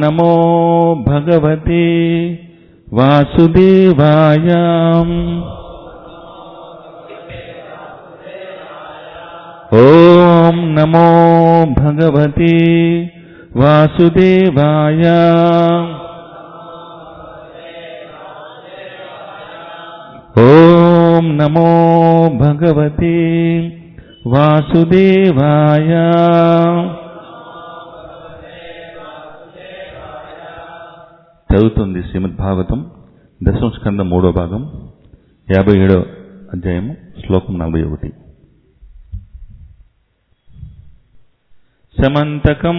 నమో భగవతే వాసుదేవాయ. ఓం నమో భగవతే వాసుదేవాయ. ఓం నమో భగవతే వాసుదేవాయ. చదువుతుంది శ్రీమద్భాగవతం దశమ స్కందం 3వ భాగం 57వ అధ్యాయము శ్లోకం 41. సమంతకం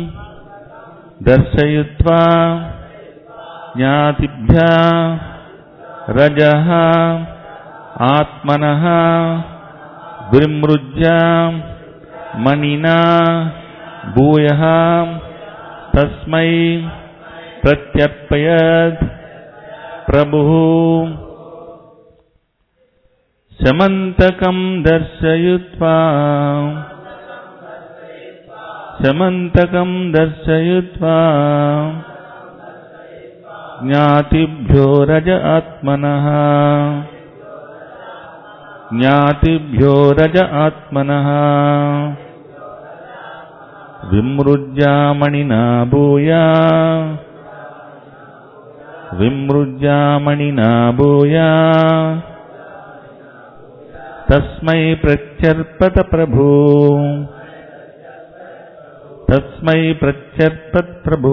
దర్శయిత్వా జ్ఞాతిభ్యః రజః ఆత్మనః విమృజ్య మణినా భూయః తస్మై ప్రత్యర్పయత్ ప్రభుః. సమంతకం దర్శయిత్వా జ్ఞాతిభ్యో రజ ఆత్మనః విమృజ్యామణినా భూయా తస్మై ప్రత్యర్పత ప్రభు.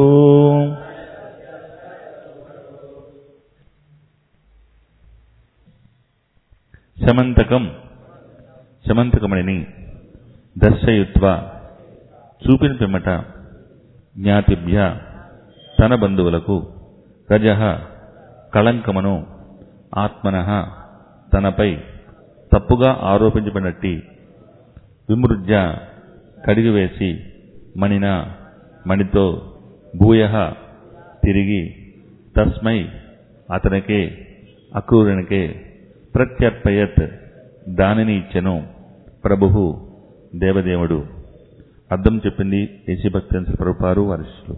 సమంతకమణిని దర్శయిత్వా చూపిన పిమ్మట జ్ఞాతిభ్య తన బంధువులకు రజః కళంకమును ఆత్మనః తనపై తప్పుగా ఆరోపించబడినట్టి విమృజ్య కడిగివేసి మణిన మణితో భూయః తిరిగి తస్మై అతనికే అక్రూరునికే ప్రత్యర్పయత్ దానిని ఇచ్చెను ప్రభువు దేవదేవుడు. అర్థం చెప్పింది ఏసీ భక్తి ప్రభుపారు వారిష్లు.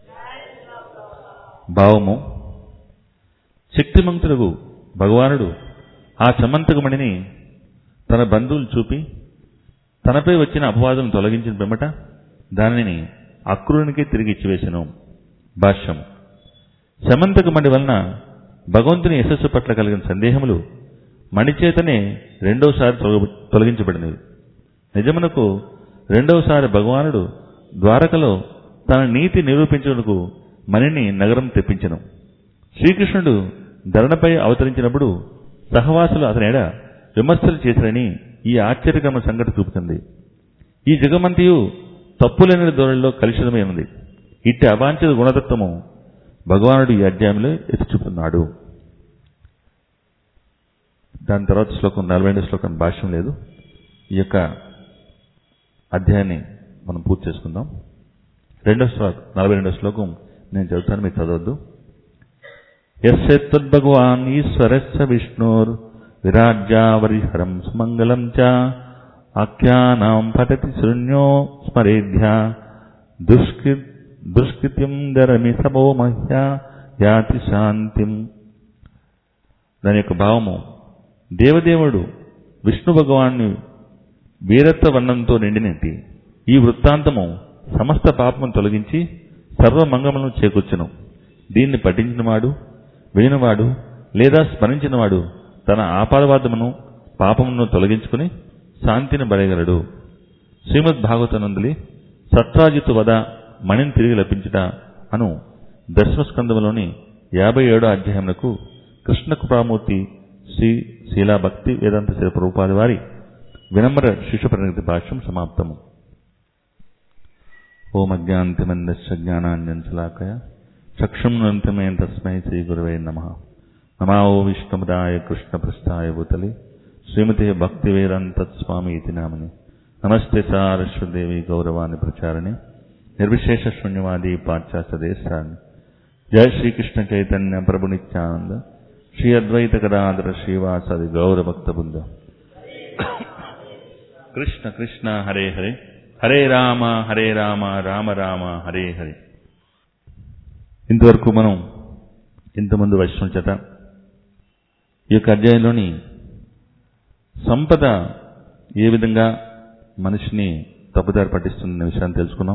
భావము: శక్తిమంతుడు భగవానుడు ఆ సమంతకమణిని తన బంధువులు చూపి తనపై వచ్చిన అపవాదం తొలగించిన పిమ్మట దానిని అక్రూరునికే తిరిగి ఇచ్చివేసెను. భాష్యం: సమంతకమణి వలన భగవంతుని యశస్సు పట్ల కలిగిన సందేహములు మణిచేతనే రెండవసారి తొలగించబడినవి. నిజమునకు రెండవసారి భగవానుడు ద్వారకలో తన నీతి నిరూపించుటకు మణిని నగరం తెప్పించెను. శ్రీకృష్ణుడు ధరణపై అవతరించినప్పుడు సహవాసులు అతని ఎడ విమర్శలు చేశారని ఈ ఆశ్చర్యకరమైన సంఘటన చూపుతుంది. ఈ జగమంతియు తప్పులేని ధోరణిలో కలుషితమై ఉంది. ఇట్టి అవాంఛిత గుణతత్వము భగవానుడు ఈ అధ్యాయంలో ఎత్తి చూపుతున్నాడు. దాని తర్వాత శ్లోకం 42 శ్లోకం భాష్యం లేదు. ఈ యొక్క అధ్యాయాన్ని మనం పూర్తి చేసుకుందాం. 42 శ్లోకం నేను చదువుతాను, మీరు చదవద్దు. యస్య తద్భగవాన్ ఈశ్వరస్య విష్ణోర్ విరాజ్యావరిహరం సుమంగళం చ ఆఖ్యానాం పఠతి శృణ్యో స్మరేధ్య దుష్కృత్యం ధరమి సభో మహ్య యాతి శాంతిం. దాని యొక్క భావము: దేవదేవుడు విష్ణు భగవాన్ని వీరత్వ వర్ణంతో నిండినట్టి ఈ వృత్తాంతము సమస్త పాపమును తొలగించి సర్వమంగళములను చేకూర్చును. దీన్ని పఠించినవాడు, వినినవాడు లేదా స్మరించినవాడు తన ఆపాదవాదమును పాపమును తొలగించుకుని శాంతిని బడగలడు. శ్రీమద్ భాగవతనందలి సత్రాజితు వద మణిని తిరిగి లభించుట అను దశమస్కందములోని 57వ అధ్యాయమునకు కృష్ణ కృపామూర్తి శ్రీ శీలా భక్తి వేదాంత శ్రీ ప్రభుపాద వారి వినమ్ర శిష్య పరిణతి భాష్యం సమాప్తము. ఓం అజ్ఞాంతిమందస్య జ్ఞానాంజనశలాకయ చక్షురున్మిలితం తస్మై శ్రీ గురవే నమః. నమో విష్ణుపదాయ కృష్ణపృష్ఠాయ భూతలే శ్రీమతే భక్తి వేదాంత స్వామి ఇతి నామని. నమస్తే సారస్వదేవి గౌరవాన్ని ప్రచారణి నిర్విశేష శూన్యవాది పాశ్చాత్య దేశాన్ని. జయ శ్రీకృష్ణ చైతన్య ప్రభు నిత్యానంద శ్రీ అద్వైత గదాధర శ్రీవాసాది గౌరభక్త బృంద. కృష్ణ కృష్ణ హరే హరే, హరే రామ రామ రామ హరే హరే. ఇంతవరకు మనం ఇంతమంది వైష్ణవుల చేత ఈ యొక్క అధ్యాయంలోని సంపద ఏ విధంగా మనిషిని తప్పుదారి పట్టిస్తున్న విషయాన్ని తెలుసుకున్నాం.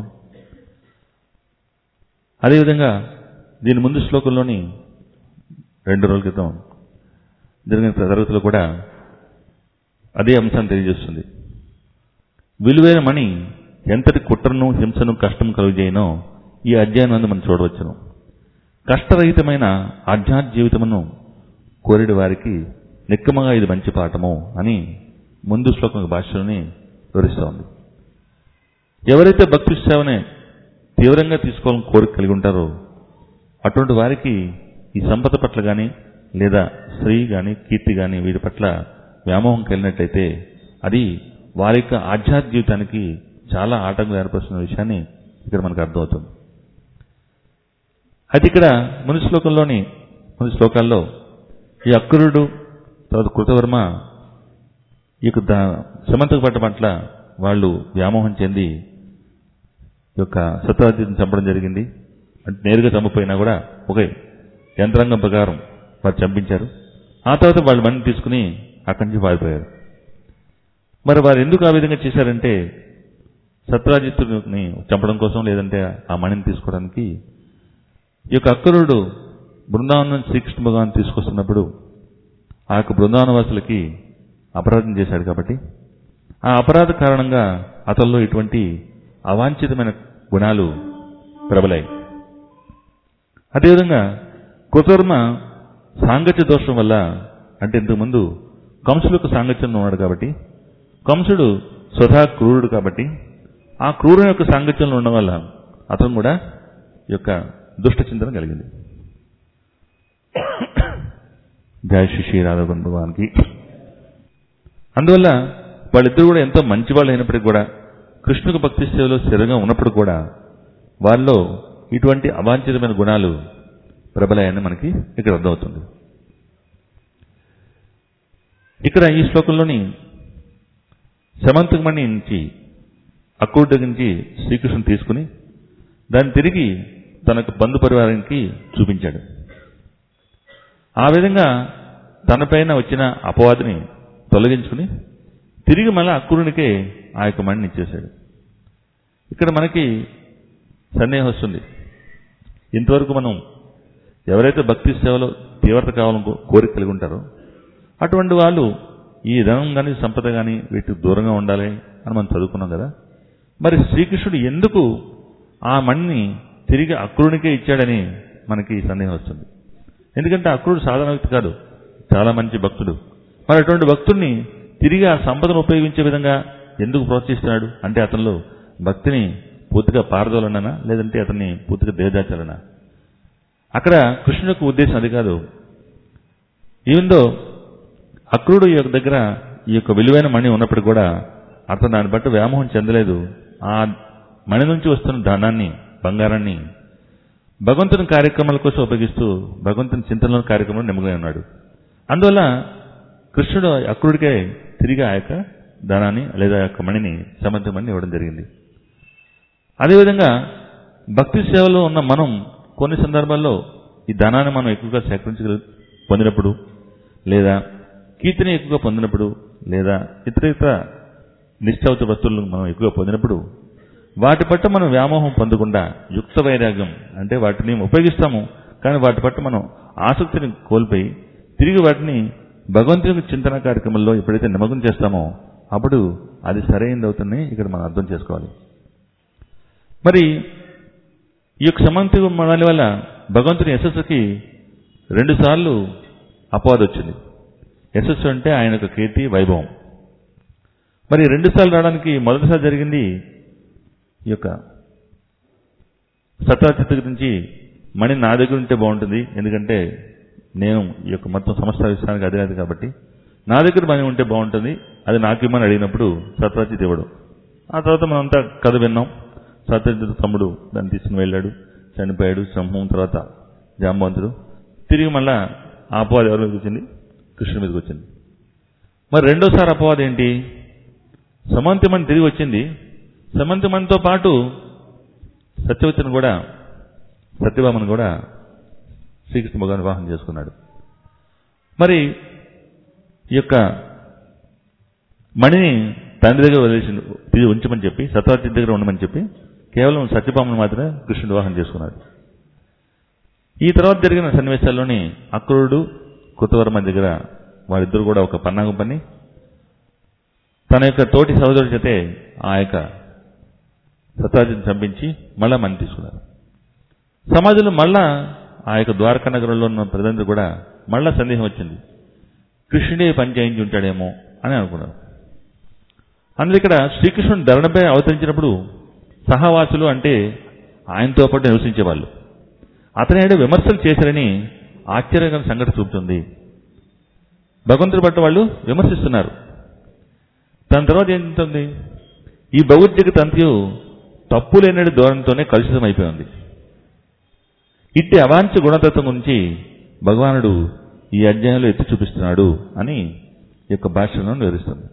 అదేవిధంగా దీని ముందు శ్లోకంలోని 2 రోజుల క్రితం జరిగిన తరగతిలో కూడా అదే అంశాన్ని తెలియజేస్తుంది. విలువైన మణి ఎంతటి కుట్రను, హింసను, కష్టం కలుగజేయనో ఈ అధ్యాయం నందు మనం చూడవచ్చును. కష్టరహితమైన ఆధ్యాత్మిక జీవితమును కోరిడి వారికి నిక్కమగా ఇది మంచి పాఠము అని ముందు శ్లోకం భాషలోని వివరిస్తోంది. ఎవరైతే భక్తి సేవనే తీవ్రంగా తీసుకోవాలని కోరిక కలిగి ఉంటారో అటువంటి వారికి ఈ సంపద పట్ల కానీ లేదా స్త్రీ కానీ కీర్తి కానీ వీటి పట్ల వ్యామోహం కలిగినట్లయితే అది వారి యొక్క ఆధ్యాత్మిక జీవితానికి చాలా ఆటంకం ఏర్పరుస్తున్న విషయాన్ని ఇక్కడ మనకు అర్థమవుతుంది. అయితే ఇక్కడ ముందు శ్లోకాల్లో ఈ అక్రూరుడు తర్వాత కృతవర్మ ఈ యొక్క సమంతక పట్ల పట్ల వాళ్ళు వ్యామోహం చెంది ఈ యొక్క సత్యవతిని చంపడం జరిగింది. అంటే నేరుగా చంపపోయినా కూడా ఒకే యంత్రాంగం ప్రకారం వారు చంపించారు. ఆ తర్వాత వాళ్ళు మణిని తీసుకుని అక్కడి నుంచి పారిపోయారు. మరి వారు ఎందుకు ఆ విధంగా చేశారంటే సత్రాజిత్తుని చంపడం కోసం, లేదంటే ఆ మణిని తీసుకోవడానికి. ఈ యొక్క అక్రూరుడు బృందావనం శ్రీకృష్ణ భగవాన్ తీసుకొస్తున్నప్పుడు ఆ యొక్క బృందావనవాసులకి అపరాధం చేశాడు కాబట్టి ఆ అపరాధ కారణంగా అతనిలో ఇటువంటి అవాంఛితమైన గుణాలు ప్రబలాయి. అదేవిధంగా కృతవర్మ సాంగత్య దోషం వల్ల, అంటే ఇంతకుముందు కంసులకు సాంగత్యంలో ఉన్నాడు కాబట్టి, కంసుడు స్వతహా క్రూరుడు కాబట్టి ఆ క్రూరుని యొక్క సాంగత్యంలో ఉండడం వల్ల అతను కూడా ఈ యొక్క దుష్ట చింతన కలిగింది. జయ శ్రీ రాధాగోవింద భగవాన్కి. అందువల్ల వాళ్ళిద్దరూ కూడా ఎంతో మంచి వాళ్ళు అయినప్పటికీ కూడా, కృష్ణుకు భక్తి సేవలో స్థిరంగా ఉన్నప్పుడు కూడా వారిలో ఇటువంటి అవాంఛితమైన గుణాలు ప్రబలాయని మనకి ఇక్కడ అర్థమవుతుంది. ఇక్కడ ఈ శ్లోకంలోని సమంతకమణి నుంచి అక్రూరుడి దగ్గర నుంచి శ్రీకృష్ణుని తీసుకుని దాన్ని తిరిగి తనకు బంధు పరివారానికి చూపించాడు. ఆ విధంగా తనపైన వచ్చిన అపవాదిని తొలగించుకుని తిరిగి మళ్ళీ అక్రూరునికే ఆ యొక్క మణిని ఇచ్చేశాడు. ఇక్కడ మనకి సందేహం వస్తుంది. ఇంతవరకు మనం ఎవరైతే భక్తి సేవలో తీవ్రత కావాలని కోరిక కలిగి ఉంటారో అటువంటి వాళ్ళు ఈ ధనం కానీ సంపద కానీ వీటికి దూరంగా ఉండాలి అని మనం చదువుకున్నాం కదా. మరి శ్రీకృష్ణుడు ఎందుకు ఆ మణిని తిరిగి అక్రూరునికే ఇచ్చాడని మనకి సందేహం వస్తుంది. ఎందుకంటే అక్రూరుడు సాధారణ వ్యక్తి కాదు, చాలా మంచి భక్తుడు. మరి అటువంటి భక్తుడిని తిరిగి ఆ సంపదను ఉపయోగించే విధంగా ఎందుకు ప్రోత్సహిస్తున్నాడు అంటే అతనిలో భక్తిని పూర్తిగా పారదోలనా, లేదంటే అతన్ని పూర్తిగా దేవదాచాలనా? అక్కడ కృష్ణుడి యొక్క ఉద్దేశం అది కాదు. ఈవెందో అక్రూరుడు యొక్క దగ్గర ఈ యొక్క విలువైన మణి ఉన్నప్పటికీ కూడా అతను దాన్ని బట్టి వ్యామోహం చెందలేదు. ఆ మణి నుంచి వస్తున్న ధనాన్ని, బంగారాన్ని భగవంతుని కార్యక్రమాల కోసం ఉపయోగిస్తూ భగవంతుని చింతనలోని కార్యక్రమంలో నిమగ్నమై ఉన్నాడు. అందువల్ల కృష్ణుడు అక్రూరుడికే తిరిగి ఆ యొక్క ధనాన్ని లేదా ఆ యొక్క మణిని సమంతకమణిని ఇవ్వడం జరిగింది. అదేవిధంగా భక్తి సేవలో ఉన్న మనం కొన్ని సందర్భాల్లో ఈ ధనాన్ని మనం ఎక్కువగా పొందినప్పుడు, లేదా కీర్తిని ఎక్కువగా పొందినప్పుడు, లేదా ఇతర నిశ్చవత వస్తువులను మనం ఎక్కువగా పొందినప్పుడు వాటి పట్ల మనం వ్యామోహం పొందకుండా యుక్త వైరాగ్యం అంటే వాటిని ఉపయోగిస్తాము, కానీ వాటి పట్ల మనం ఆసక్తిని కోల్పోయి తిరిగి వాటిని భగవంతుని చింతన కార్యక్రమంలో ఎప్పుడైతే నిమగ్నం చేస్తామో అప్పుడు అది సరైనది అవుతుందని ఇక్కడ మనం అర్థం చేసుకోవాలి. మరి ఈ యొక్క సమంతక మణి వల్ల భగవంతుని యశస్సుకి 2 సార్లు అపవాదం వచ్చింది. యశస్సు అంటే ఆయన యొక్క కీర్తి, వైభవం. మరి 2 సార్లు రావడానికి మొదటిసారి జరిగింది ఈ యొక్క సత్రాజిత్ గురించి మణి నా దగ్గర ఉంటే బాగుంటుంది, ఎందుకంటే నేను ఈ యొక్క మొత్తం సమస్త విషయానికి అధినేత కాబట్టి నా దగ్గర మణి ఉంటే బాగుంటుంది, అది నాకు ఇమ్మని అడిగినప్పుడు సత్రాజిత్ ఇవ్వడం. ఆ తర్వాత మనంతా కథ విన్నాం. సత్రాజిత్ తమ్ముడు దాన్ని తీసుకుని వెళ్ళాడు, చనిపోయాడు. సింహం తర్వాత జాంబవంతుడు. తిరిగి మళ్ళా ఆ అపవాదం ఎవరి మీదకి వచ్చింది? కృష్ణుడి మీదకి వచ్చింది. మరి రెండోసారి అపవాదం ఏంటి? సమంతకమణి తిరిగి వచ్చింది. సమంతకమణితో పాటు సత్యవతిని కూడా సత్యభామను కూడా శ్రీకృష్ణ భగవాన్ వివాహం చేసుకున్నాడు. మరి ఈ యొక్క మణిని తండ్రి దగ్గర వదిలేసి ఉంచమని చెప్పి, సత్యవతి దగ్గర ఉండమని చెప్పి కేవలం సత్యభామను మాత్రమే కృష్ణుడు వివాహం చేసుకున్నాడు. ఈ తర్వాత జరిగిన సన్నివేశాల్లోని అక్రూరుడు కృతవర్మ దగ్గర వారిద్దరు కూడా ఒక పన్నాగం పని తన యొక్క తోటి సహోదరుడి చేతే ఆ యొక్క సత్యవతిని చంపించి మళ్ళా మణి తీసుకున్నారు. సమాజంలో మళ్ళా ఆ యొక్క ద్వారకా నగరంలో ఉన్న ప్రజలందరూ కూడా మళ్ళా సందేహం వచ్చింది, కృష్ణుడే పని చేయించి ఉంటాడేమో అని అనుకున్నారు. అందులో ఇక్కడ శ్రీకృష్ణుడు ధరణపై అవతరించినప్పుడు సహవాసులు అంటే ఆయనతో పాటు నివసించేవాళ్ళు అతని విమర్శలు చేశారని ఆశ్చర్యకరమైన సంఘటన చూపుతుంది. భగవంతుడి పట్ల వాళ్ళు విమర్శిస్తున్నారు. దాని తర్వాత ఏంటంటుంది, ఈ భగవద్గీత అంత్యు తప్పు లేనడి ధోరణితోనే కలుషితం అయిపోయింది. ఇట్టి అవాంఛ గుణతత్వం గురించి భగవానుడు ఈ అధ్యాయంలో ఎత్తి చూపిస్తున్నాడు అని ఈ యొక్క భాషలను వివరిస్తుంది.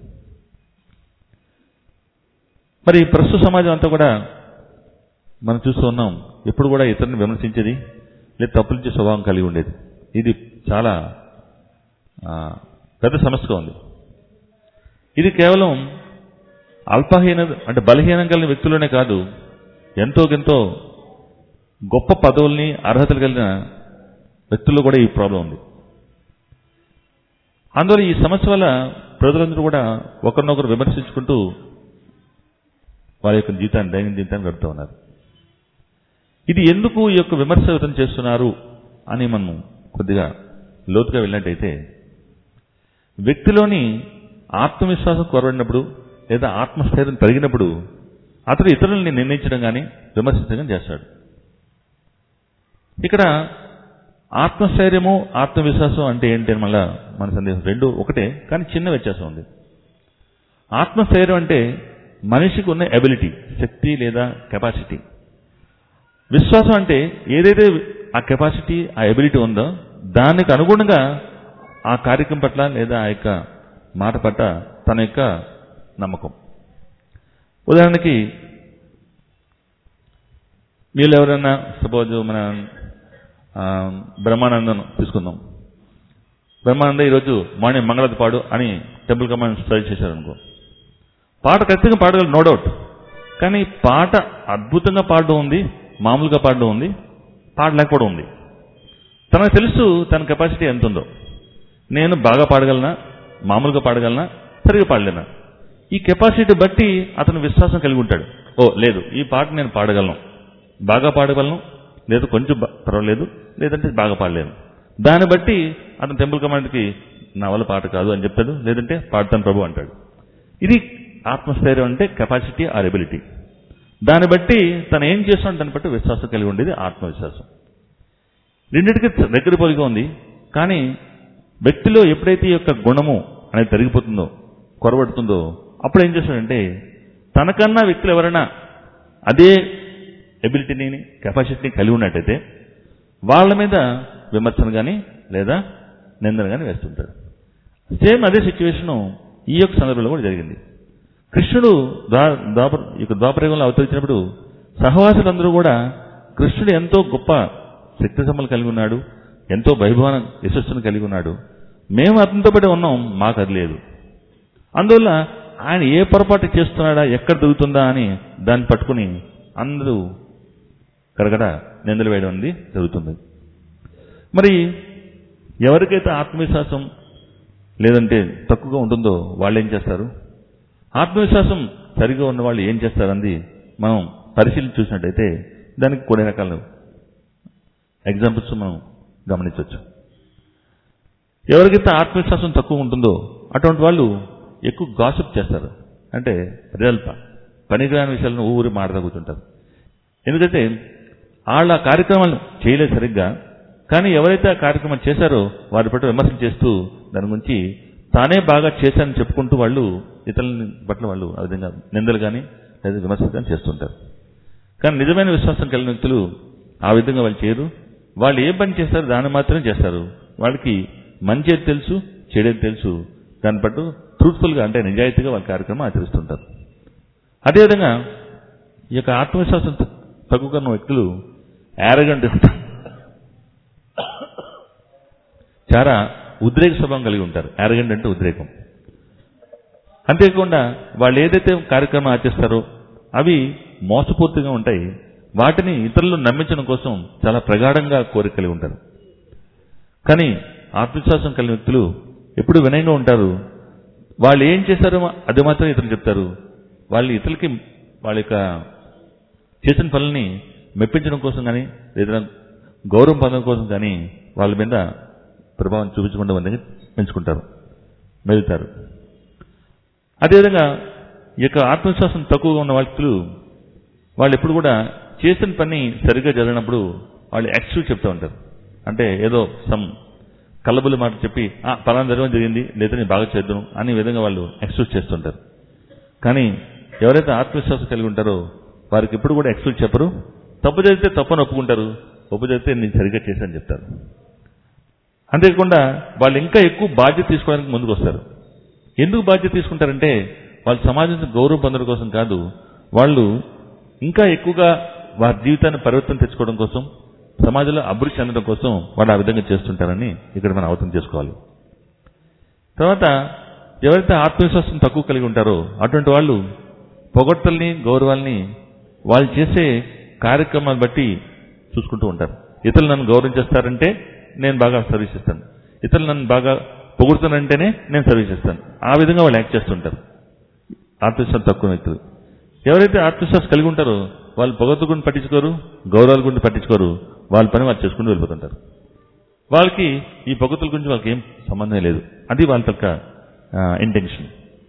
మరి ప్రస్తుత సమాజం అంతా కూడా మనం చూస్తూ ఉన్నాం, ఎప్పుడు కూడా ఇతరుని విమర్శించేది లేదా తప్పులించే స్వభావం కలిగి ఉండేది. ఇది చాలా పెద్ద సమస్యగా ఉంది. ఇది కేవలం అల్పహీన అంటే బలహీనం కలిగిన వ్యక్తులనే కాదు, ఎంతో గొప్ప పదవుల్ని అర్హతలు కలిగిన వ్యక్తుల్లో కూడా ఈ ప్రాబ్లం ఉంది. అందువల్ల ఈ సమస్య వల్ల ప్రజలందరూ కూడా ఒకరినొకరు విమర్శించుకుంటూ వారి యొక్క దైనందిన జీవితాన్ని గడుపుతూ ఉన్నారు. ఇది ఎందుకు ఈ యొక్క విమర్శ వ్యక్తం చేస్తున్నారు అని మనం కొద్దిగా లోతుగా వెళ్ళినట్టయితే, వ్యక్తిలోని ఆత్మవిశ్వాసం కొరబడినప్పుడు లేదా ఆత్మస్థైర్యం పెరిగినప్పుడు అతడు ఇతరులని నిర్ణయించడం కానీ విమర్శించడం కానీ చేస్తాడు. ఇక్కడ ఆత్మస్థైర్యము ఆత్మవిశ్వాసం అంటే ఏంటి అని మళ్ళా మన సందేహం, రెండు ఒకటే కానీ చిన్న వ్యత్యాసం ఉంది. ఆత్మస్థైర్యం అంటే మనిషికి ఉన్న ఎబిలిటీ, శక్తి లేదా కెపాసిటీ. విశ్వాసం అంటే ఏదైతే ఆ కెపాసిటీ ఆ ఎబిలిటీ ఉందో దానికి అనుగుణంగా ఆ కార్యక్రమం పట్ల లేదా ఆ యొక్క మాట పట్ల తన యొక్క నమ్మకం. ఉదాహరణకి వీళ్ళు ఎవరైనా సపోజ్ మన బ్రహ్మానందం తీసుకుందాం. బ్రహ్మానంద ఈరోజు మార్నింగ్ మంగళత పాడు అని టెంపుల్ కమాండ్ స్టడీ చేశారనుకో, పాట ఖచ్చితంగా పాడగలరు, నో డౌట్. కానీ పాట అద్భుతంగా పాడడం ఉంది, మామూలుగా పాడడం ఉంది, పాడలేకపోవడం ఉంది. తనకు తెలుసు తన కెపాసిటీ ఎంత ఉందో. నేను బాగా పాడగలనా, మామూలుగా పాడగలనా, సరిగా పాడలేనా. ఈ కెపాసిటీ బట్టి అతను విశ్వాసం కలిగి ఉంటాడు. ఓ లేదు, ఈ పాట నేను పాడగలను, బాగా పాడగలను, లేదా కొంచెం పర్వాలేదు, లేదంటే బాగా పాడలేను. దాన్ని బట్టి అతను టెంపుల్ కమాండ్కి నా వల్ల పాట కాదు అని చెప్తాడు, లేదంటే పాడతాను ప్రభు అంటాడు. ఇది ఆత్మస్థైర్యం అంటే కెపాసిటీ ఆర్ ఎబిలిటీ. దాన్ని బట్టి తను ఏం చేస్తున్నాడు దాన్ని బట్టి విశ్వాసం కలిగి ఉండేది ఆత్మవిశ్వాసం. రెండింటికి దగ్గర పోలిగా ఉంది. కానీ వ్యక్తిలో ఎప్పుడైతే ఈ యొక్క గుణము అనేది తరిగిపోతుందో, కొరబడుతుందో, అప్పుడు ఏం చేస్తాడంటే తనకన్నా వ్యక్తులు ఎవరైనా అదే ఎబిలిటీని కెపాసిటీని కలిగి ఉన్నట్టయితే వాళ్ళ మీద విమర్శను కానీ లేదా నిందను కానీ వేస్తుంటాడు. సేమ్ అదే సిచ్యువేషను ఈ యొక్క సందర్భంలో కూడా జరిగింది. కృష్ణుడు ద్వాపరయుగంలో అవతరించినప్పుడు సహవాసులందరూ కూడా కృష్ణుడు ఎంతో గొప్ప శక్తి సంపదలు కలిగి ఉన్నాడు, ఎంతో వైభవాన యశస్సును కలిగి ఉన్నాడు, మేము అతనితో పాటు ఉన్నాం, మాకు అది లేదు. అందువల్ల ఆయన ఏ పొరపాటు చేస్తున్నాడా, ఎక్కడ దొరుకుతుందా అని దాన్ని పట్టుకుని అందరూ కరగడ నిందలు వేయడం అనేది జరుగుతుంది. మరి ఎవరికైతే ఆత్మవిశ్వాసం లేదంటే తక్కువగా ఉంటుందో వాళ్ళు ఏం చేస్తారు, ఆత్మవిశ్వాసం సరిగా ఉన్న వాళ్ళు ఏం చేస్తారన్నది మనం పరిశీలించి చూసినట్టయితే దానికి కొన్ని రకాల ఎగ్జాంపుల్స్ మనం గమనించవచ్చు. ఎవరికైతే ఆత్మవిశ్వాసం తక్కువ ఉంటుందో అటువంటి వాళ్ళు ఎక్కువ గాసిప్ చేస్తారు. అంటే రియల్ప పనికిరాని విషయాలను ఊరి మాటగా కూర్చుంటారు. ఎందుకంటే వాళ్ళ కార్యక్రమాలు చేయలేదు సరిగ్గా, కానీ ఎవరైతే ఆ కార్యక్రమం చేశారో వారి పట్ల విమర్శలు చేస్తూ దాని గురించి తానే బాగా చేశానని చెప్పుకుంటూ వాళ్ళు ఇతరుల పట్ల వాళ్ళు ఆ విధంగా నిందలు కానీ లేదా విమర్శలు కానీ చేస్తుంటారు. కానీ నిజమైన విశ్వాసం కలిగిన వ్యక్తులు ఆ విధంగా వాళ్ళు చేయరు. వాళ్ళు ఏ పని చేస్తారో దాన్ని మాత్రమే చేస్తారు. వాళ్ళకి మంచి ఏది తెలుసు, చెడేది తెలుసు, దాన్ని పట్టు ట్రూత్ఫుల్గా అంటే నిజాయితీగా వాళ్ళ కార్యక్రమం ఆచరిస్తుంటారు. అదేవిధంగా ఈ యొక్క ఆత్మవిశ్వాసం తక్కువగా ఉన్న వ్యక్తులు యారగెంట్, చాలా ఉద్రేక స్వభావం కలిగి ఉంటారు. యారగెంట్ అంటే ఉద్రేకం. అంతేకాకుండా వాళ్ళు ఏదైతే కార్యక్రమం ఆచరిస్తారో అవి మోసపూర్తిగా ఉంటాయి. వాటిని ఇతరులను నమ్మించడం కోసం చాలా ప్రగాఢంగా కోరిక కలిగి ఉంటారు. కానీ ఆత్మవిశ్వాసం కలిగిన వ్యక్తులు ఎప్పుడు వినయంగా ఉంటారు. వాళ్ళు ఏం చేశారో అది మాత్రం ఇతరులు చెప్తారు. వాళ్ళు ఇతరులకి వాళ్ళ యొక్క చేసిన పనులని మెప్పించడం కోసం కానీ లేదా గౌరవం పొందడం కోసం కానీ వాళ్ళ మీద ప్రభావం చూపించకుండా వాళ్ళని పెంచుకుంటారు, మెలుగుతారు. అదేవిధంగా ఈ యొక్క ఆత్మవిశ్వాసం తక్కువగా ఉన్న వ్యక్తులు వాళ్ళు ఎప్పుడు కూడా చేసిన పని సరిగ్గా జరిగినప్పుడు వాళ్ళు ఎక్స్క్యూజ్ చెప్తూ ఉంటారు. అంటే ఏదో సమ్ కలబులు మాట చెప్పి పలానా జరిగింది లేదా నేను బాగా చేద్దాం అనే విధంగా వాళ్ళు ఎక్స్క్యూజ్ చేస్తుంటారు. కానీ ఎవరైతే ఆత్మవిశ్వాసం కలిగి ఉంటారో వారికి ఎప్పుడు కూడా ఎక్స్క్యూజ్ చెప్పరు. తప్పు జరిగితే తప్పని ఒప్పుకుంటారు, ఒప్పు జరిగితే నేను సరిగ్గా చేశాను చెప్తారు. అంతేకాకుండా వాళ్ళు ఇంకా ఎక్కువ బాధ్యత తీసుకోవడానికి ముందుకు వస్తారు. ఎందుకు బాధ్యత తీసుకుంటారంటే వాళ్ళు సమాజంలో గౌరవం పొందడం కోసం కాదు, వాళ్ళు ఇంకా ఎక్కువగా వారి జీవితాన్ని పరివర్తన తెచ్చుకోవడం కోసం, సమాజంలో అభివృద్ధి చెందడం కోసం వాళ్ళు ఆ విధంగా చేస్తుంటారని ఇక్కడ మనం అర్థం చేసుకోవాలి. తర్వాత ఎవరైతే ఆత్మవిశ్వాసం తక్కువ కలిగి ఉంటారో అటువంటి వాళ్ళు పొగడ్తల్ని గౌరవాల్ని వాళ్ళు చేసే కార్యక్రమాలు బట్టి చూసుకుంటూ ఉంటారు. ఇతరులు నన్ను గౌరవించేస్తారంటే నేను బాగా సర్వీస్ ఇస్తాను, ఇతరులు నన్ను బాగా పొగుడుతానంటేనే నేను సర్వీస్ ఇస్తాను, ఆ విధంగా వాళ్ళు యాక్ట్ చేస్తుంటారు ఆత్మవిశ్వాసం తక్కువ వ్యక్తులు. ఎవరైతే ఆత్మవిశ్వాసం కలిగి ఉంటారో వాళ్ళు పొగడ్తల గురించి పట్టించుకోరు, గౌరవాల గురించి పట్టించుకోరు, వాళ్ళ పని వాళ్ళు చేసుకుంటూ వెళ్ళిపోతుంటారు. వాళ్ళకి ఈ పొగడ్తల గురించి వాళ్ళకి ఏం సంబంధం లేదు, అది వాళ్ళ యొక్క ఇంటెన్షన్.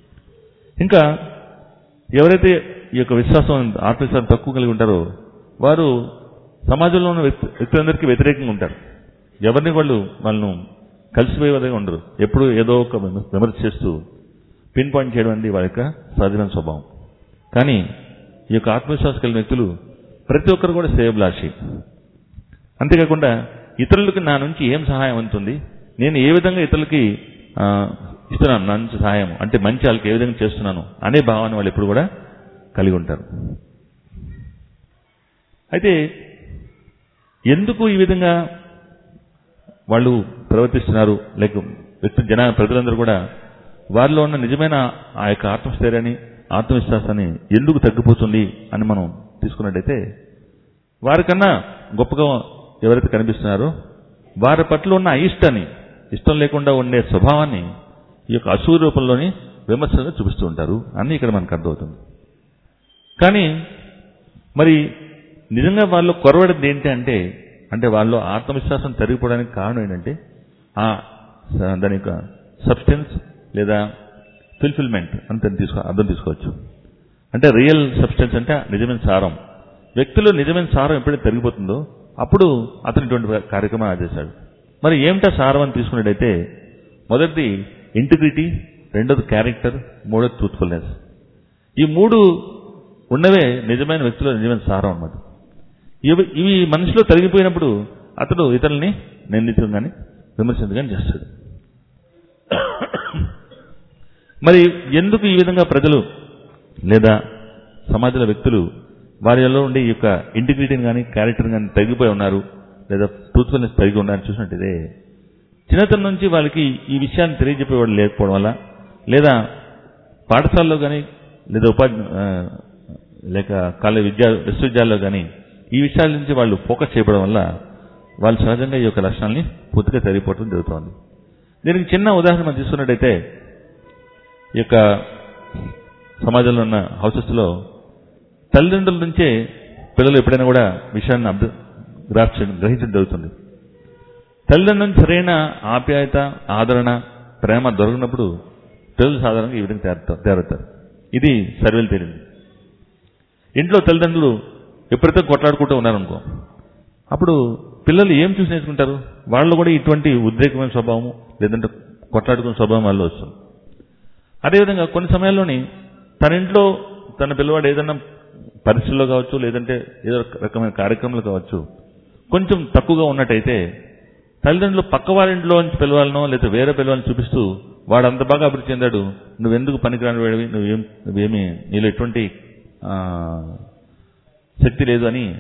ఇంకా ఎవరైతే ఈ యొక్క విశ్వాసం ఆత్మవిశ్వాసం తక్కువ కలిగి ఉంటారో వారు సమాజంలో ఉన్న వ్యక్తులందరికీ వ్యతిరేకంగా ఉంటారు. ఎవరిని వాళ్ళను కలిసిపోయే విధంగా ఉండరు. ఎప్పుడు ఏదో ఒక విమర్శ చేస్తూ పిన్ పాయింట్ చేయడం అనేది వాళ్ళ యొక్క సహజమైన స్వభావం. కానీ ఈ యొక్క ఆత్మవిశ్వాసం కలిగిన వ్యక్తులు ప్రతి ఒక్కరు కూడా శ్రేయోభిలాషి. అంతేకాకుండా ఇతరులకు నా నుంచి ఏం సహాయం అందుతుంది, నేను ఏ విధంగా ఇతరులకి ఇస్తున్నాను నా నుంచి సహాయం అంటే మంచి వాళ్ళకి ఏ విధంగా చేస్తున్నాను అనే భావాన్ని వాళ్ళు ఎప్పుడు కూడా కలిగి ఉంటారు. అయితే ఎందుకు ఈ విధంగా వాళ్ళు ప్రవర్తిస్తున్నారు, లేక ప్రజలందరూ కూడా వారిలో ఉన్న నిజమైన ఆ యొక్క ఆత్మస్థైర్యాన్ని ఆత్మవిశ్వాసాన్ని ఎందుకు తగ్గిపోతుంది అని మనం తీసుకున్నట్టయితే వారికన్నా గొప్పగా ఎవరైతే కనిపిస్తున్నారో వారి పట్ల ఉన్న అయిష్టాన్ని, ఇష్టం లేకుండా ఉండే స్వభావాన్ని ఈ యొక్క అసూయ రూపంలోని విమర్శగా చూపిస్తూ ఉంటారు అని ఇక్కడ మనకు అర్థమవుతుంది. కానీ మరి నిజంగా వాళ్ళు కొరవడేది ఏంటి అంటే వాళ్ళు ఆత్మవిశ్వాసం తరిగిపోవడానికి కారణం ఏంటంటే దాని యొక్క సబ్స్టెన్స్ లేదా ఫుల్ఫిల్మెంట్ అని అర్థం తీసుకోవచ్చు. అంటే రియల్ సబ్స్టెన్స్ అంటే నిజమైన సారం. వ్యక్తిలో నిజమైన సారం ఎప్పుడైతే తరిగిపోతుందో అప్పుడు అతను ఇటువంటి కార్యక్రమం ఆదేశాడు. మరి ఏమిటా సారం అని తీసుకున్నట్టయితే మొదటిది ఇంటిగ్రిటీ, రెండోది క్యారెక్టర్, మూడోది ట్రూత్ఫుల్నెస్. ఈ మూడు ఉన్నవే నిజమైన వ్యక్తిలో నిజమైన సారం అన్నమాట. ఇవి మనిషిలో తరిగిపోయినప్పుడు అతడు ఇతరులని నిందించడం కానీ విమర్శించడం కానీ చేస్తాడు. మరి ఎందుకు ఈ విధంగా ప్రజలు లేదా సమాజంలో వ్యక్తులు వారిలో ఉండే ఈ యొక్క ఇంటిగ్రిటీని కానీ క్యారెక్టర్ని కానీ తగ్గిపోయి ఉన్నారు లేదా ట్రూత్ఫుల్నెస్ తరిగి ఉన్నారని చూసినట్టయితే చిన్నతనం నుంచి వాళ్ళకి ఈ విషయాన్ని తెలియజెప్పేవాడు లేకపోవడం వల్ల, లేదా పాఠశాలలో కానీ లేదా లేక విశ్వవిద్యాలయంలో కానీ ఈ విషయాల నుంచి వాళ్ళు ఫోకస్ చేయడం వల్ల వాళ్ళు సహజంగా ఈ యొక్క లక్షణాలని పూర్తిగా తరిగిపోవడం జరుగుతుంది. దీనికి చిన్న ఉదాహరణ మనం తీసుకున్నట్టయితే ఈ యొక్క సమాజంలో ఉన్న హౌసెస్లో తల్లిదండ్రుల నుంచే పిల్లలు ఎప్పుడైనా కూడా విషయాన్ని గ్రహించడం జరుగుతుంది. తల్లిదండ్రుల నుంచి సరైన ఆప్యాయత, ఆదరణ, ప్రేమ దొరికినప్పుడు పిల్లలు సాధారణంగా ఈ విధంగా తయారవుతారు. ఇది సర్వేలు తేలింది. ఇంట్లో తల్లిదండ్రులు ఎప్పుడైతే కొట్లాడుకుంటూ ఉన్నారనుకో అప్పుడు పిల్లలు ఏం చూసి నేర్చుకుంటారు? వాళ్ళు కూడా ఇటువంటి ఉద్రేకమైన స్వభావము లేదంటే కొట్లాడుకునే స్వభావం వాళ్ళు వస్తుంది. అదేవిధంగా కొన్ని సమయాల్లోని తన ఇంట్లో తన పిల్లవాడు ఏదైనా పరిస్థితుల్లో కావచ్చు లేదంటే ఏదో రకమైన కార్యక్రమాలు కావచ్చు కొంచెం తక్కువగా ఉన్నట్టయితే తల్లిదండ్రులు పక్క వారింట్లో నుంచి పిల్లవాళ్ళనో లేదా వేరే పిల్లవాళ్ళని చూపిస్తూ వాడు అంత బాగా అభివృద్ధి చెందాడు, నువ్వెందుకు పనికిరాని వాడివి, నువ్వేమి నీలో ఎటువంటి శక్తి లేదు అని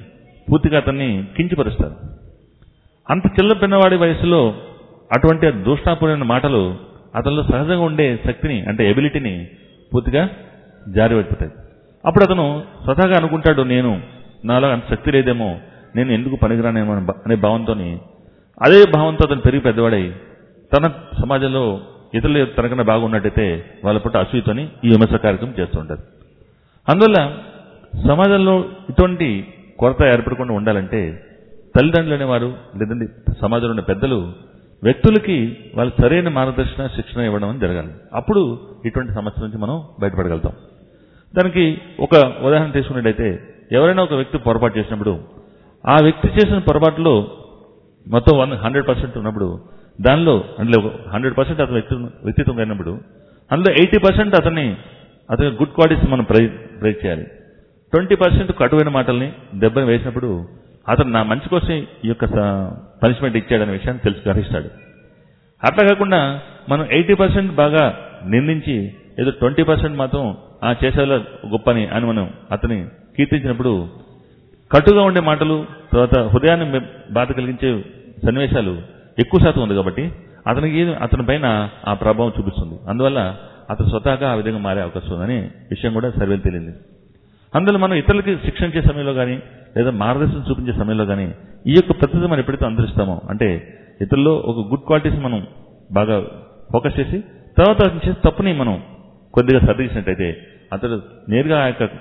పూర్తిగా అతన్ని కించపరుస్తారు. అంత చిల్ల పిన్నవాడి వయసులో అటువంటి దూషణాపూర్వమైన మాటలు అతనిలో సహజంగా ఉండే శక్తిని అంటే ఎబిలిటీని పూర్తిగా జారిపెట్టుతాయి. అప్పుడు అతను స్వతహాగా అనుకుంటాడు, నేను నాలో అంత శక్తి లేదేమో, నేను ఎందుకు పనికిరానేమో అనే భావంతో, అదే భావంతో అతను పెరిగి పెద్దవాడై తన సమాజంలో ఇతరులు తనకన్నా బాగున్నట్టయితే వాళ్ళ పుట్ట అసూయతోని ఈ విమర్శ కార్యక్రమం చేస్తుంటారు. అందువల్ల సమాజంలో ఇటువంటి కొరత ఏర్పడకుండా ఉండాలంటే తల్లిదండ్రులు అనేవారు లేదంటే సమాజంలో ఉన్న పెద్దలు వ్యక్తులకి వాళ్ళు సరైన మార్గదర్శన శిక్షణ ఇవ్వడం జరగాలి. అప్పుడు ఇటువంటి సమస్య నుంచి మనం బయటపడగలుగుతాం. దానికి ఒక ఉదాహరణ తీసుకున్నట్టయితే ఎవరైనా ఒక వ్యక్తి పొరపాటు చేసినప్పుడు ఆ వ్యక్తి చేసిన పొరపాటులో మొత్తం 100% ఉన్నప్పుడు దానిలో అందులో 100% అతని వ్యక్తిత్వం అయినప్పుడు అందులో 80% అతని గుడ్ క్వాలిటీస్ మనం బ్రేక్ చేయాలి. 20% కటువైన మాటల్ని దెబ్బని వేసినప్పుడు అతను నా మంచి కోసం ఈ యొక్క పనిష్మెంట్ ఇచ్చాడనే విషయాన్ని గ్రహిస్తాడు. అట్లా కాకుండా మనం 80% బాగా నిందించి ఏదో 20% మాత్రం చేసేలా గొప్పని అని మనం అతని కీర్తించినప్పుడు కటుగా ఉండే మాటలు తర్వాత హృదయాన్ని బాధ కలిగించే సన్నివేశాలు ఎక్కువ శాతం ఉంది కాబట్టి అతని పైన ఆ ప్రభావం చూపిస్తుంది. అందువల్ల అతను స్వతహాగా ఆ విధంగా మారే అవకాశం ఉందని విషయం కూడా సర్వేలు తెలియంది. అందులో మనం ఇతరులకి శిక్షించే సమయంలో కానీ లేదా మార్గదర్శనం చూపించే సమయంలో కానీ ఈ యొక్క ప్రతిదీ మనం ఎప్పుడైతే అనుసరిస్తామో అంటే ఇతరుల్లో ఒక గుడ్ క్వాలిటీస్ మనం బాగా ఫోకస్ చేసి తర్వాత అతను చేసే తప్పుని మనం కొద్దిగా సరిదిసినట్టయితే అతడు నేరుగా ఆ యొక్క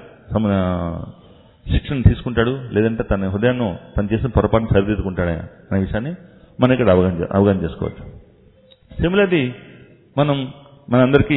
శిక్షణ తీసుకుంటాడు, లేదంటే తన హృదయాన్ని తను చేసిన పొరపాటును సరిదిద్దుకుంటాడు అనే విషయాన్ని మనం ఇక్కడ అవగాహన చేసుకోవచ్చు. సిమిలర్లీ మనందరికీ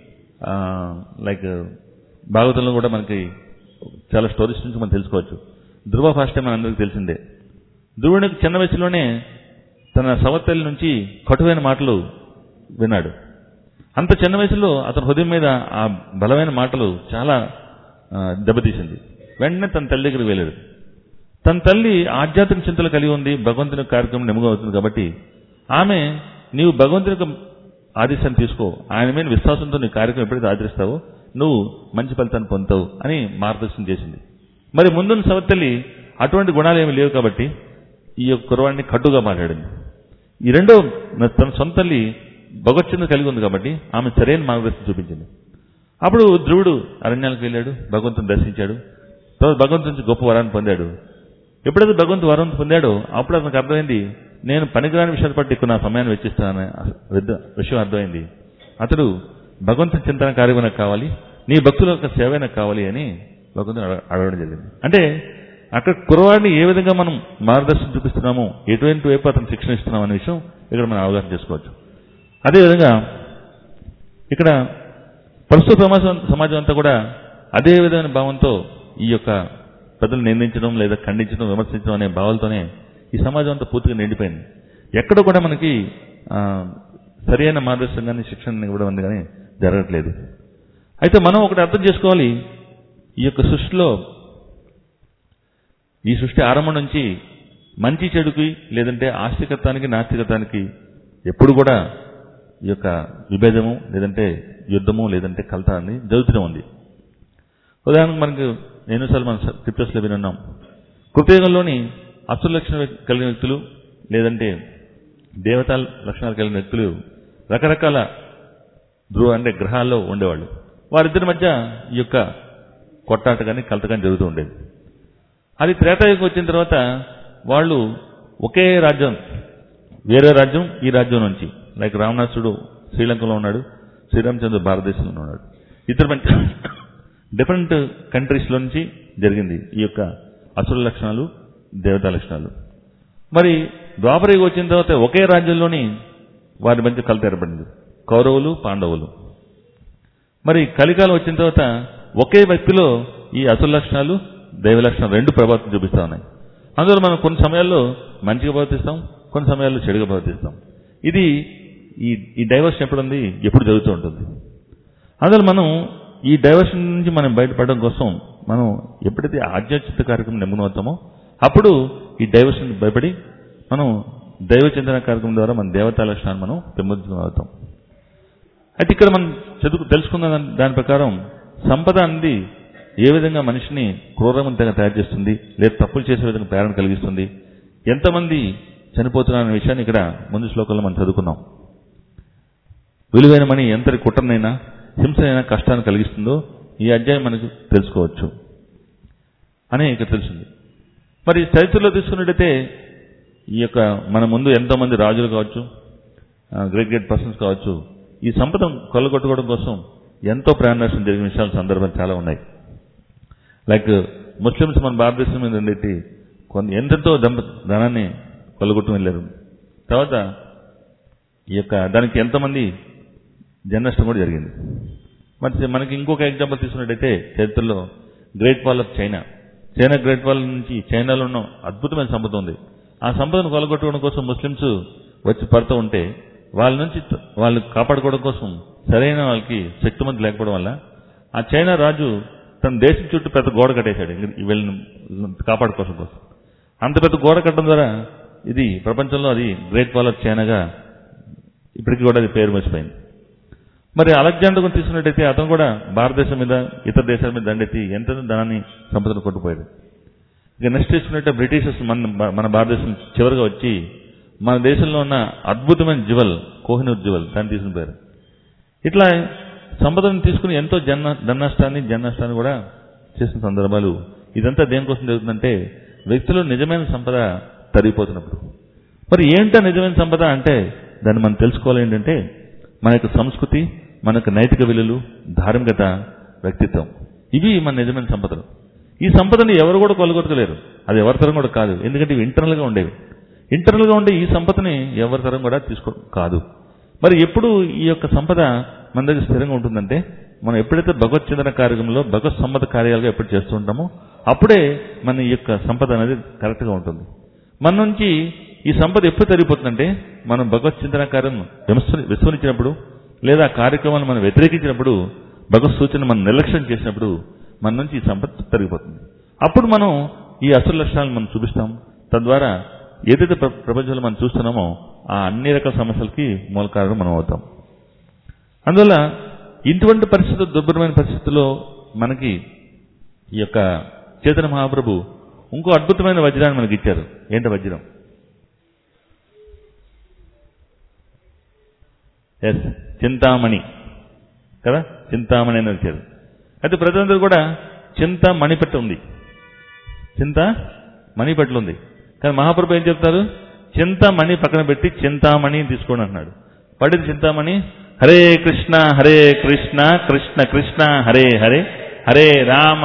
లైక్ భాగవతంలో కూడా మనకి చాలా స్టోరీస్ నుంచి మనం తెలుసుకోవచ్చు. ధ్రువ ఫాస్ట్ మనందరికీ తెలిసిందే. ధ్రువునికి చిన్న వయసులోనే తన సవతల్లి నుంచి కటువైన మాటలు విన్నాడు. అంత చిన్న వయసులో అతని హృదయం మీద ఆ బలమైన మాటలు చాలా దెబ్బతీసింది. వెంటనే తన తల్లి దగ్గరికి వెళ్ళాడు. తన తల్లి ఆధ్యాత్మిక చింతలు కలిగి ఉంది, భగవంతుని కార్యక్రమం నిమగ్నం అవుతుంది కాబట్టి ఆమె నీవు భగవంతుని ఆదేశాన్ని తీసుకో, ఆయన మీద విశ్వాసంతో నీ కార్యక్రమం ఎప్పుడైతే ఆచరిస్తావో నువ్వు మంచి ఫలితాన్ని పొందుతావు అని మార్గదర్శనం చేసింది. మరి ముందున్న సవతల్లి అటువంటి గుణాలు ఏమి లేవు కాబట్టి ఈ యొక్క కుర్రవాడిని కట్టుగా మాట్లాడింది. ఈ రెండో తన సొంత తల్లి భగవచ్చింద కలిగి ఉంది కాబట్టి ఆమె సరైన మార్గదర్శనం చూపించింది. అప్పుడు ధ్రువుడు అరణ్యాలకు వెళ్ళాడు, భగవంతుని దర్శించాడు, తర్వాత భగవంతు నుంచి గొప్ప వరాన్ని పొందాడు. ఎప్పుడైతే భగవంతు వరం పొందాడో అప్పుడు అతనికి అర్థమైంది, నేను పనికిరాని విషయాలు పట్టి ఎక్కువ నా సమయాన్ని వెచ్చిస్తాననే విషయం అర్థమైంది. అతడు భగవంతుని చింతన కార్యం నాకు కావాలి, నీ భక్తుల యొక్క సేవ నాకు కావాలి అని భగవంతుని అడగడం జరిగింది. అంటే అక్కడ కుర్రవాడిని ఏ విధంగా మనం మార్గదర్శనం చూపిస్తున్నామో ఎటువంటి వైపు అతను శిక్షణ ఇస్తున్నాం అనే విషయం ఇక్కడ మనం అవగాహన చేసుకోవచ్చు. అదేవిధంగా ఇక్కడ ప్రస్తుత సమాజం అంతా కూడా అదే విధమైన భావంతో ఈ యొక్క పెద్దలు నిందించడం లేదా ఖండించడం విమర్శించడం అనే భావాలతోనే ఈ సమాజం అంతా పూర్తిగా నిండిపోయింది. ఎక్కడ కూడా మనకి సరైన మార్గదర్శనం కానీ శిక్షణ ఇవ్వడం కానీ జరగట్లేదు. అయితే మనం ఒకటి అర్థం చేసుకోవాలి, ఈ యొక్క సృష్టిలో ఈ సృష్టి ఆరంభం నుంచి మంచి చెడుకి లేదంటే ఆస్తికత్వానికి నాస్తికత్వానికి ఎప్పుడు కూడా ఈ యొక్క విభేదము లేదంటే యుద్ధము లేదంటే కలత అని జరుగుతూనే ఉంది. ఉదాహరణకు మనకు ఎన్నోసార్లు మనం స్క్రిప్చర్స్లో వినున్నాం, కృతయుగంలోని అసుర లక్షణాలు కలిగిన వ్యక్తులు లేదంటే దేవతా లక్షణాలు కలిగిన వ్యక్తులు రకరకాల అంటే గ్రహాల్లో ఉండేవాళ్ళు. వారిద్దరి మధ్య ఈ యొక్క కొట్టాట కానీ కలత కానీ జరుగుతూ ఉండేది. అది త్రేతాయుగం వచ్చిన తర్వాత వాళ్ళు ఒకే రాజ్యం వేరే రాజ్యం ఈ రాజ్యం నుంచి లైక్ రావణాసుడు శ్రీలంకలో ఉన్నాడు, శ్రీరామచంద్రుడు భారతదేశంలో ఉన్నాడు. ఇద్దరు మంచి డిఫరెంట్ కంట్రీస్లో నుంచి జరిగింది ఈ యొక్క అసుర లక్షణాలు దేవతా లక్షణాలు. మరి ద్వాపరయుగం వచ్చిన తర్వాత ఒకే రాజ్యంలోని వారి మధ్య కలత ఏర్పడింది, కౌరవులు పాండవులు. మరి కలికాలం వచ్చిన తర్వాత ఒకే వ్యక్తిలో ఈ అసుర లక్షణాలు దైవ లక్షణాలు రెండు ప్రభావం చూపిస్తా ఉన్నాయి. అందువల్ల మనం కొన్ని సమయాల్లో మంచిగా ప్రవర్తిస్తాం, కొన్ని సమయాల్లో చెడుగా ప్రవర్తిస్తాం. ఇది ఈ డైవర్షన్ ఎప్పుడుంది, ఎప్పుడు జరుగుతూ ఉంటుంది. అందువల్ల మనం ఈ డైవర్షన్ నుంచి మనం బయటపడడం కోసం మనం ఎప్పుడైతే ఆధ్యాత్మిక కార్యక్రమం నిమగ్నమవుతామో అప్పుడు ఈ డైవర్షన్ భయపడి మనం దైవ చింతన కార్యక్రమం ద్వారా మన దేవతా లక్షణాన్ని మనం పెంపొందించగలుగుతాం. అయితే ఇక్కడ మనం తెలుసుకున్న దాని ప్రకారం సంపద అనేది ఏ విధంగా మనిషిని క్రూరవంతంగా తయారు చేస్తుంది, లేదా తప్పులు చేసే విధంగా ప్రేరణ కలిగిస్తుంది, ఎంతమంది చనిపోతున్నారనే విషయాన్ని ఇక్కడ ముందు శ్లోకంలో మనం చదువుకున్నాం. విలువైన మణి ఎంతటి కుట్రనైనా హింసనైనా కష్టాన్ని కలిగిస్తుందో ఈ అధ్యాయం మనకు తెలుసుకోవచ్చు అని ఇక్కడ తెలిసింది. మరి చరిత్రలో తీసుకున్నట్టయితే ఈ యొక్క మన ముందు ఎంతోమంది రాజులు కావచ్చు, గ్రేట్ గ్రేట్ పర్సన్స్ కావచ్చు, ఈ సంపదను కొల్లగొట్టుకోవడం కోసం ఎంతో ప్రాణనష్టం జరిగిన విషయాల సందర్భాలు చాలా ఉన్నాయి. లైక్ ముస్లిమ్స్ మన భారతదేశం మీద ఉండేటి ఎంతెంతో ధనాన్ని కొల్లగొట్టుకు వెళ్ళారు. తర్వాత ఈ యొక్క దానికి ఎంతోమంది జననష్టం కూడా జరిగింది. మరి మనకి ఇంకొక ఎగ్జాంపుల్ తీసుకున్నట్టయితే చరిత్రలో great wall of China great wall నుంచి చైనాలో ఉన్న అద్భుతమైన సంపద ఉంది. ఆ సంపదను కొల్లగొట్టుకోవడం కోసం ముస్లిమ్స్ వచ్చి పడుతూ ఉంటే వాళ్ళ నుంచి వాళ్ళు కాపాడుకోవడం కోసం సరైన వాళ్ళకి శక్తిమంతి లేకపోవడం వల్ల ఆ చైనా రాజు తన దేశం చుట్టూ పెద్ద గోడ కట్టేశాడు వీళ్ళని కాపాడుకోవడం కోసం. అంత పెద్ద గోడ కట్టడం ద్వారా ఇది ప్రపంచంలో అది గ్రేట్ వాల్ ఆఫ్ చైనాగా ఇప్పటికీ కూడా అది పేరు మర్చిపోయింది. మరి అలెగ్జాండర్ గురించి తీసుకున్నట్టయితే అతను కూడా భారతదేశం మీద ఇతర దేశాల మీద దండెత్తి ఎంత ధనాన్ని సంపదను కొట్టుకుపోయాడు. ఇక నెక్స్ట్ తీసుకున్నట్టే బ్రిటిషర్స్ మన భారతదేశం చివరిగా వచ్చి మన దేశంలో ఉన్న అద్భుతమైన జ్యువెల్ కోహినూర్ జ్యువెల్ దాన్ని తీసుకునిపోయారు. ఇట్లా సంపదను తీసుకుని ఎంతో జననష్టాన్ని కూడా చేసిన సందర్భాలు. ఇదంతా దేనికోసం జరుగుతుందంటే వ్యక్తిలో నిజమైన సంపద తరిగిపోతున్నప్పుడు. మరి ఏంటో నిజమైన సంపద అంటే దాన్ని మనం తెలుసుకోవాలి. ఏంటంటే మన యొక్క సంస్కృతి, మన యొక్క నైతిక విలువలు, ధార్మికత, వ్యక్తిత్వం, ఇవి మన నిజమైన సంపదలు. ఈ సంపదని ఎవరు కూడా కొలగొట్టలేరు. అది ఎవరి తరం కూడా కాదు. ఎందుకంటే ఇవి ఇంటర్నల్గా ఉండేవి. ఇంటర్నల్గా ఉండే ఈ సంపదని ఎవరి తరం కూడా కాదు. మరి ఎప్పుడు ఈ యొక్క సంపద మన దగ్గర స్థిరంగా ఉంటుందంటే మనం ఎప్పుడైతే భగవత్ చింతన కార్యక్రమంలో భగవత్ సంపద కార్యాలుగా ఎప్పుడు చేస్తూ ఉంటామో అప్పుడే మన ఈ యొక్క సంపద అనేది కరెక్ట్గా ఉంటుంది. మన నుంచి ఈ సంపద ఎప్పుడు తరిగిపోతుందంటే మనం భగవత్ చింతన కార్యం విస్మరించినప్పుడు, లేదా కార్యక్రమాలను మనం వ్యతిరేకించినప్పుడు, భగవత్ సూచన మనం నిర్లక్ష్యం చేసినప్పుడు మన నుంచి ఈ సంపద తరిగిపోతుంది. అప్పుడు మనం ఈ అసుర లక్షణాలను మనం చూపిస్తాం. తద్వారా ఏదైతే ప్రపంచంలో మనం చూస్తున్నామో ఆ అన్ని రకాల సమస్యలకి మూల కారణం మనం అవుతాం. అందువల్ల ఇటువంటి పరిస్థితులు, దుర్భరమైన పరిస్థితుల్లో మనకి ఈ యొక్క చైతన్య మహాప్రభు ఇంకో అద్భుతమైన వజ్రాన్ని మనకి ఇచ్చారు. ఏంటి వజ్రం? చింతామణి కదా, చింతామణి అని వచ్చారు. అయితే ప్రజలందరూ కూడా చింత మణిపట్టు ఉంది, చింత మణిపట్లు ఉంది. కానీ మహాప్రభు ఏం చెప్తారు? చింతమణి పక్కన పెట్టి చింతామణి తీసుకోండి అంటున్నాడు. పడింది చింతామణి. హరే కృష్ణ కృష్ణ కృష్ణ హరే హరే, హరే రామ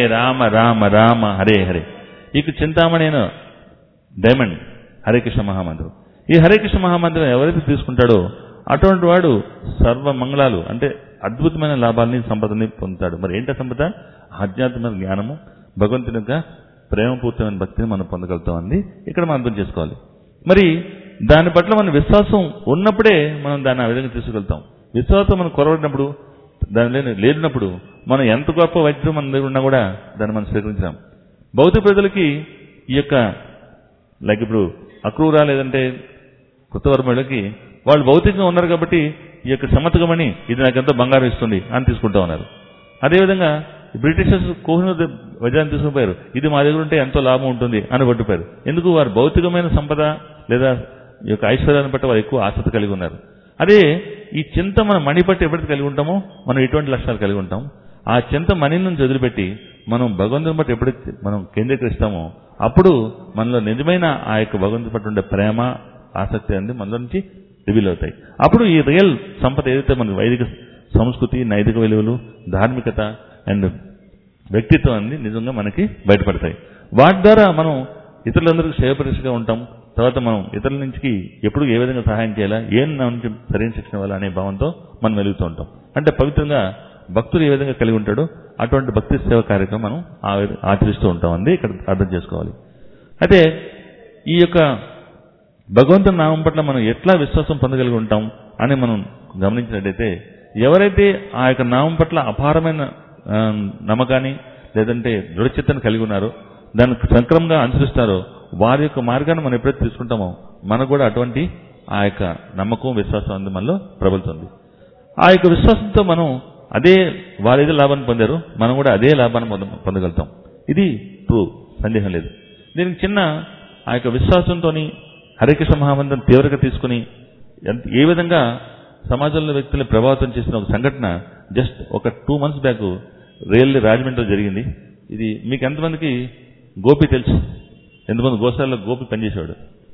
రామ రామ హరే హరే. ఇక చింతామణి అయిన డైమండ్ హరే కృష్ణ మహామంత్రం. ఈ హరే కృష్ణ మహామంత్రం ఎవరైతే తీసుకుంటాడో అటువంటి వాడు సర్వ మంగళాలు అంటే అద్భుతమైన లాభాలని, సంపదని పొందుతాడు. మరి ఏంటో సంపద? ఆధ్యాత్మిక జ్ఞానము, భగవంతుని యొక్క ప్రేమపూర్తమైన భక్తిని మనం పొందగలుగుతామని ఇక్కడ మనం అర్థం చేసుకోవాలి. మరి దాని పట్ల మన విశ్వాసం ఉన్నప్పుడే మనం దాన్ని ఆ విధంగా తీసుకెళ్తాం. విశ్వాసం మనం కొరవడినప్పుడు, దాని లేనప్పుడు మనం ఎంత గొప్ప వైద్యం మన దగ్గర ఉన్నా కూడా దాన్ని మనం స్వీకరించాం. భౌతిక ప్రజలకి ఈ యొక్క లైక్ ఇప్పుడు అక్రూరా లేదంటే కృతవర్మలకి వాళ్ళు భౌతికంగా ఉన్నారు కాబట్టి ఈ యొక్క సమతకమని ఇది నాకు ఎంతో బంగారం ఇస్తుంది అని తీసుకుంటా ఉన్నారు. అదేవిధంగా బ్రిటిషర్స్ కోహినూర్ వజ్రాన్ని తీసుకుపోయారు. ఇది మా దగ్గర ఉంటే ఎంతో లాభం ఉంటుంది అని పట్టుపోయారు. ఎందుకు? వారు భౌతికమైన సంపద లేదా ఈ యొక్క ఐశ్వర్యాన్ని బట్టి వారు ఎక్కువ ఆసక్తి కలిగి ఉన్నారు. అదే ఈ చింత మన మణి పట్టి ఎప్పుడైతే కలిగి ఉంటామో మనం ఎటువంటి లక్షణాలు కలిగి ఉంటాం. ఆ చింత మణి నుంచి వదిలిపెట్టి మనం భగవంతుని బట్టి ఎప్పుడైతే మనం కేంద్రీకరిస్తామో అప్పుడు మనలో నిజమైన ఆ యొక్క భగవంతుని పట్ల ఉండే ప్రేమ, ఆసక్తి అనేది మనలో నుంచి రివీల్ అవుతాయి. అప్పుడు ఈ రియల్ సంపద ఏదైతే మన వైదిక సంస్కృతి, నైతిక విలువలు, ధార్మికత అండ్ వ్యక్తిత్వం అనేది నిజంగా మనకి బయటపడతాయి. వాటి ద్వారా మనం ఇతరులందరికీ సేవపరిచిగా ఉంటాం. తర్వాత మనం ఇతరుల నుంచి ఎప్పుడు ఏ విధంగా సహాయం చేయాలా, ఏం నా నుంచి సరైన శిక్షణ ఇవ్వాలా అనే భావంతో మనం వెలుగుతూ ఉంటాం. అంటే పవిత్రంగా భక్తులు ఏ విధంగా కలిగి ఉంటాడో అటువంటి భక్తి సేవ కార్యక్రమం మనం ఆచరిస్తూ ఉంటాం అంది ఇక్కడ అర్థం చేసుకోవాలి. అయితే ఈ యొక్క భగవంతుని నామం పట్ల మనం ఎట్లా విశ్వాసం పొందగలిగి ఉంటాం అని మనం గమనించినట్టయితే ఎవరైతే ఆ యొక్క నామం పట్ల అపారమైన నమ్మకాన్ని లేదంటే దృఢచిత్తాన్ని కలిగి ఉన్నారో, దాన్ని సంక్రమంగా అనుసరిస్తారో వారి యొక్క మార్గాన్ని మనం ఎప్పుడైతే తీసుకుంటామో మనకు కూడా అటువంటి ఆ యొక్క నమ్మకం, విశ్వాసం అనేది మనలో ప్రబలుతుంది. ఆ యొక్క విశ్వాసంతో మనం అదే వాళ్ళు ఏదో లాభాన్ని పొందారు, మనం కూడా అదే లాభాన్ని పొందగలుగుతాం. ఇది ట్రూ, సందేహం లేదు. దీనికి చిన్న ఆ యొక్క విశ్వాసంతో హరే కృష్ణ మహామంత్రం తీవ్రంగా తీసుకుని ఏ విధంగా సమాజంలో వ్యక్తుల్ని ప్రభావితం చేసిన ఒక సంఘటన జస్ట్ ఒక 2 months బ్యాక్ రియల్లీ రాజమండ్రిలో జరిగింది. ఇది మీకు ఎంతమందికి గోపి తెలుసు? ఎంతమంది గోశాలలో గోపి పనిచేసేవాడు?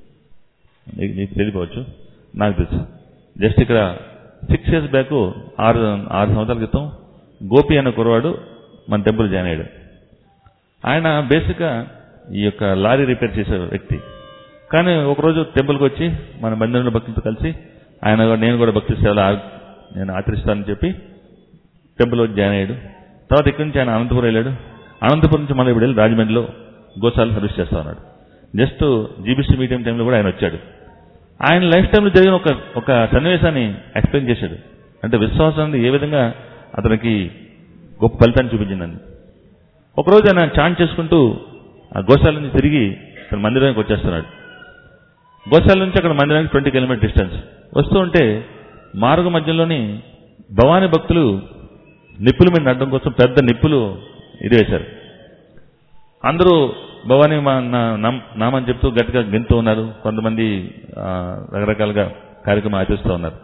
మీకు తెలియవచ్చు, నాకు తెలుసు. జస్ట్ ఇక్కడ 6 years బ్యాక్ 6 సంవత్సరాల క్రితం గోపి అనే కురవాడు మన టెంపుల్ జాయిన్ అయ్యాడు. ఆయన బేసిక్గా ఈ యొక్క లారీ రిపేర్ చేసే వ్యక్తి. కానీ ఒకరోజు టెంపుల్కి వచ్చి మన బంధువుల భక్తులతో కలిసి నేను కూడా భక్తి సేవలు నేను ఆచరిస్తానని చెప్పి టెంపుల్లో జాయిన్ అయ్యాడు. తర్వాత ఇక్కడి నుంచి ఆయన అనంతపురం వెళ్ళాడు. అనంతపురం నుంచి మళ్ళీ ఇప్పుడు వెళ్ళి రాజమండ్రిలో గోశాల సర్వీస్ చేస్తా ఉన్నాడు. జస్ట్ జీబీసీ మీటింగ్ టైంలో కూడా ఆయన వచ్చాడు. ఆయన లైఫ్ టైంలో జరిగిన ఒక సన్నివేశాన్ని ఎక్స్ప్లెయిన్ చేశాడు. అంటే విశ్వాసాన్ని ఏ విధంగా అతనికి గొప్ప ఫలితాన్ని చూపించిందని. ఒకరోజు ఆయన చాంట్ చేసుకుంటూ ఆ గోశాల నుంచి తిరిగి తన మందిరానికి వచ్చేస్తున్నాడు. గోశాల నుంచి అక్కడ మందిరానికి 20 kilometers డిస్టెన్స్. వస్తూ ఉంటే మార్గ మధ్యలోని భవానీ భక్తులు నిప్పుల మీద నడడం కోసం పెద్ద నిప్పులు ఇది వేశారు. అందరూ భవానీ నామని చెప్తూ గట్టిగా గెంతూ ఉన్నారు. కొంతమంది రకరకాలుగా కార్యక్రమం ఆచరిస్తూ ఉన్నారు.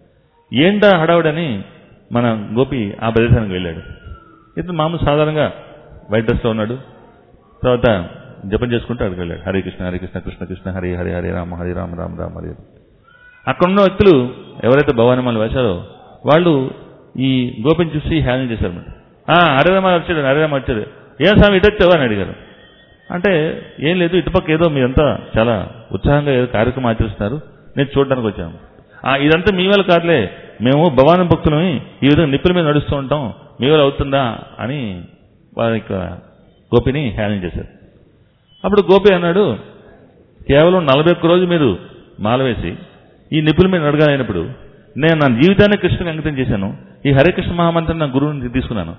ఏంటా హడావుడని మన గోపి ఆ ప్రదేశానికి వెళ్ళాడు. ఇతను మామూలు సాధారణంగా వైట్ డ్రెస్లో ఉన్నాడు. తర్వాత జపం చేసుకుంటూ అక్కడికి వెళ్ళాడు. హరే కృష్ణ హరే కృష్ణ కృష్ణ కృష్ణ హరే హరే హరే రామ హరే రామ రామ రామ హరే. అక్కడ ఉన్న వ్యక్తులు ఎవరైతే భవానిమాలు వేశారో వాళ్ళు ఈ గోపిని చూసి హ్యాండిల్ చేశారు. హరే రామ వచ్చాడు, హరే రామ వచ్చాడు. ఏం స్వామి ఇటు వచ్చావా అని అడిగారు. అంటే ఏం లేదు, ఇటుపక్క ఏదో మీరంతా చాలా ఉత్సాహంగా ఏదో కార్యక్రమం ఆచరిస్తున్నారు, నేను చూడడానికి వచ్చాను. ఇదంతా మీ వల్ల కాదులే, మేము భవానీ భక్తులని ఈ విధంగా నిప్పుల మీద నడుస్తూ ఉంటాం, మీ వల్ల అవుతుందా అని వారి గోపిని హ్యాండిల్ చేశారు. అప్పుడు గోపి అన్నాడు, కేవలం 41 రోజులు మీరు మాల వేసి ఈ నిప్పుల మీద నడగాలైనప్పుడు నేను నా జీవితాన్ని కృష్ణకి అంకితం చేశాను. ఈ హరే కృష్ణ మహామంత్రం నా గురువుని తీసుకున్నాను.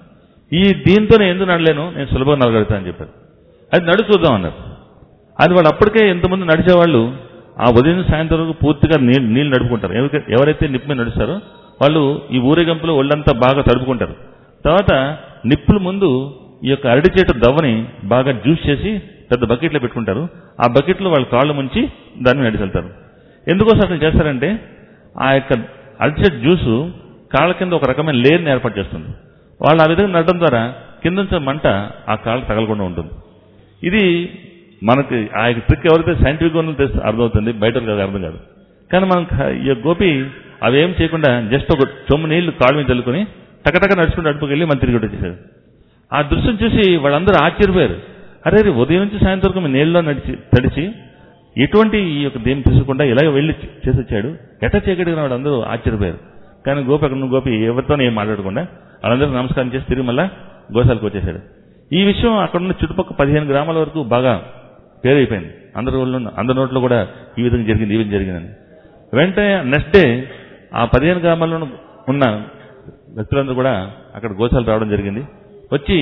దీంతో నేను ఎందుకు నడలేను, నేను సులభంగా నడగలుగుతాను అని చెప్పారు. అది నడు చూద్దాం అన్నారు. అది వాళ్ళు అప్పటికే ఎంతమంది నడిచేవాళ్ళు ఆ ఉదయం సాయంత్రం వరకు పూర్తిగా నీళ్ళు నడుపుకుంటారు. ఎవరైతే నిప్పు మీద నడుస్తారో వాళ్ళు ఈ ఊరేగింపులో ఒళ్ళంతా బాగా తడుపుకుంటారు. తర్వాత నిప్పుల ముందు ఈ యొక్క అరటి చెట్టు దవ్వని బాగా జ్యూస్ చేసి పెద్ద బకెట్లో పెట్టుకుంటారు. ఆ బకెట్లో వాళ్ళు కాళ్ళు ముంచి దాన్ని నడిచెళ్తారు. ఎందుకోసం అట్లా చేస్తారంటే ఆ యొక్క అరటి చెట్టు జ్యూసు కాళ్ళ కింద ఒక రకమైన లేయర్ని ఏర్పాటు చేస్తుంది. వాళ్ళు ఆ విధంగా నడడం ద్వారా కింద నుంచి మంట ఆ కాళ్ళకు తగలకుండా ఉంటుంది. ఇది మనకి ఆ యొక్క ట్రిక్ ఎవరైతే సైంటిఫిక్గా ఉన్నది అర్థమవుతుంది, బయట అర్థం కాదు. కానీ మనం ఈ గోపి అవేం చేయకుండా జస్ట్ ఒక చొమ్ము నీళ్లు కాళ్ళ మీద చల్లుకొని టకటక నడుచుకుంటూ అడుపుకెళ్ళి మనం తిరిగి వచ్చేసాడు. ఆ దృశ్యం చూసి వాళ్ళందరూ ఆశ్చర్యపోయారు. అరే ఉదయం నుంచి సాయంత్రం వరకు నీళ్ళలో తడిచి ఎటువంటి ఈ యొక్క దేని తీసుకోకుండా ఇలాగ వెళ్ళి చేసి వచ్చాడు, ఎట్లా చేయగలిగిన వాళ్ళందరూ ఆశ్చర్యపోయారు. కానీ గోపి అక్కడ గోపి ఎవరితోనే ఏం మాట్లాడకుండా వాళ్ళందరూ నమస్కారం చేసి తిరిగి మళ్ళా గోశాలకు వచ్చేసాడు. ఈ విషయం అక్కడున్న చుట్టుపక్కల 15 గ్రామాల వరకు బాగా పేరైపోయింది. అందరి నోట్లో కూడా ఈ విధంగా జరిగిందని. వెంటనే నెక్స్ట్ డే ఆ 15 గ్రామాల్లో ఉన్న వ్యక్తులందరూ కూడా అక్కడ గోశాలకు రావడం జరిగింది. వచ్చి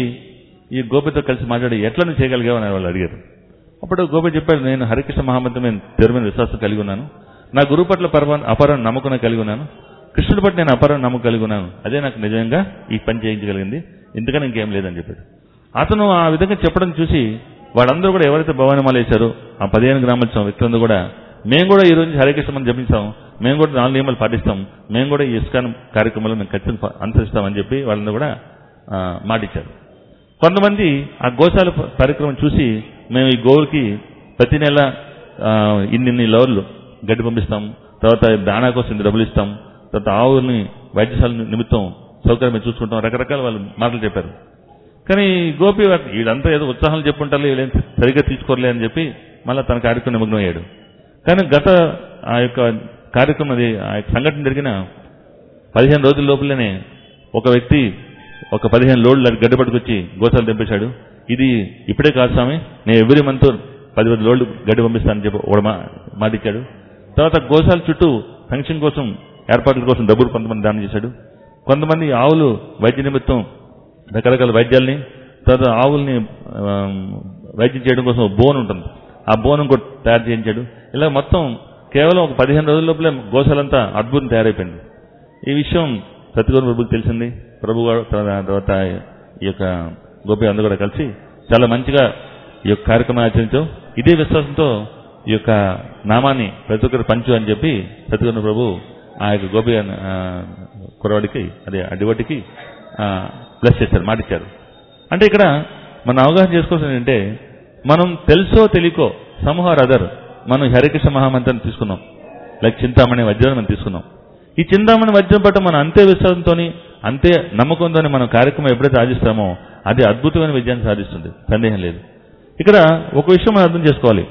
ఈ గోపితో కలిసి మాట్లాడి ఎట్లా నువ్వు చేయగలిగావు అని వాళ్ళు అడిగారు. అప్పుడు గోపి చెప్పాడు, నేను హరికృష్ణ మహామంత్రం మీద తీవ్రమైన విశ్వాసం కలిగి ఉన్నాను, నా గురువు పట్ల అపారమైన నమ్మకం కలిగి ఉన్నాను, కృష్ణుడి పట్ల నేను అపారమైన నమ్మకం కలిగి ఉన్నాను, అదే నాకు నిజంగా ఈ పని చేయించగలిగింది, ఇంతకన్నా ఇంకేం లేదని చెప్పాడు. అతను ఆ విధంగా చెప్పడం చూసి వాళ్ళందరూ కూడా ఎవరైతే భవానిమాల వేశారో ఆ 15 గ్రామాల వ్యక్తులందరూ కూడా మేము కూడా ఈ రోజు హరికృష్ణ మనం జపించాం, మేము కూడా 4 నియమాలు పాటిస్తాం, మేము కూడా ఈ ఇస్కాన్ కార్యక్రమాలు మేము ఖచ్చితంగా అనుసరిస్తామని చెప్పి వాళ్ళందరూ కూడా మాటిచ్చారు. కొంతమంది ఆ గోశాల కార్యక్రమం చూసి మేము ఈ గోవులకి ప్రతి నెల ఇన్ని లవర్లు గడ్డి పంపిస్తాం, తర్వాత దాణా కోసం ఇంత డబ్బులు ఇస్తాం, తర్వాత ఆవుల్ని వైద్యశాల నిమిత్తం సౌకర్యం మేము చూసుకుంటాం, రకరకాల వాళ్ళు మాటలు చెప్పారు. కానీ గోపి వీళ్ళంతా ఏదో ఉత్సాహాలు చెప్పుకుంటారు, వీళ్ళేం సరిగ్గా తీసుకోరలే అని చెప్పి మళ్ళీ తన కార్యక్రమం నిమగ్నం అయ్యాడు. కానీ గత ఆ యొక్క కార్యక్రమం ఆ యొక్క సంఘటన జరిగిన 15 రోజుల లోపలనే ఒక వ్యక్తి ఒక 15 లోడ్లు గడ్డి పట్టుకొచ్చి గోశాల తెంపేశాడు. ఇది ఇప్పుడే కాదు స్వామి, నేను ఎవ్రీ మంత్ 10 లోడ్లు గడ్డి పంపిస్తానని చెప్పి ఒక మాటిచ్చాడు. తర్వాత గోశాల చుట్టూ ఫంక్షన్ కోసం ఏర్పాట్ల కోసం డబ్బులు కొంతమంది దానం చేశాడు. కొంతమంది ఆవులు వైద్య నిమిత్తం రకరకాల వైద్యాల్ని, తర్వాత ఆవుల్ని వైద్యం చేయడం కోసం బోన్ ఉంటుంది, ఆ బోన్ కూడా తయారు చేయించాడు. ఇలా మొత్తం కేవలం ఒక 15 రోజుల లోపలే గోశాలంతా అద్భుతం తయారైపోయింది. ఈ విషయం సత్యగౌర ప్రభుకి తెలిసింది. ప్రభు తర్వాత ఈ యొక్క గోపి అందరూ కూడా కలిసి చాలా మంచిగా ఈ యొక్క కార్యక్రమం ఆచరించాం. ఇదే విశ్వాసంతో ఈ యొక్క నామాన్ని ప్రతి ఒక్కరు పంచు అని చెప్పి సత్యగౌర ప్రభు ఆ యొక్క గోపి కురవాడికి అదే అడివటికి ప్లస్ చేశారు, మాటిచ్చారు. అంటే ఇక్కడ మనం అవగాహన చేసుకోవాల్సింది ఏంటంటే, మనం తెలుసో తెలియకో సమ్హౌర్ అదర్ మనం హరికృష్ణ మహామంత్రాన్ని తీసుకున్నాం. లైక్ చింతామణి వజ్రాన్ని మనం తీసుకున్నాం. ఈ చింతామణి వజ్రం పట్ల మనం అంతే విశ్వాసంతో అంతే నమ్మకంతో మనం కార్యక్రమం ఎప్పుడైతే ఆదిస్తామో అది అద్భుతమైన విజయాన్ని సాధిస్తుంది, సందేహం లేదు. ఇక్కడ ఒక విషయం మనం అర్థం చేసుకోవాలి.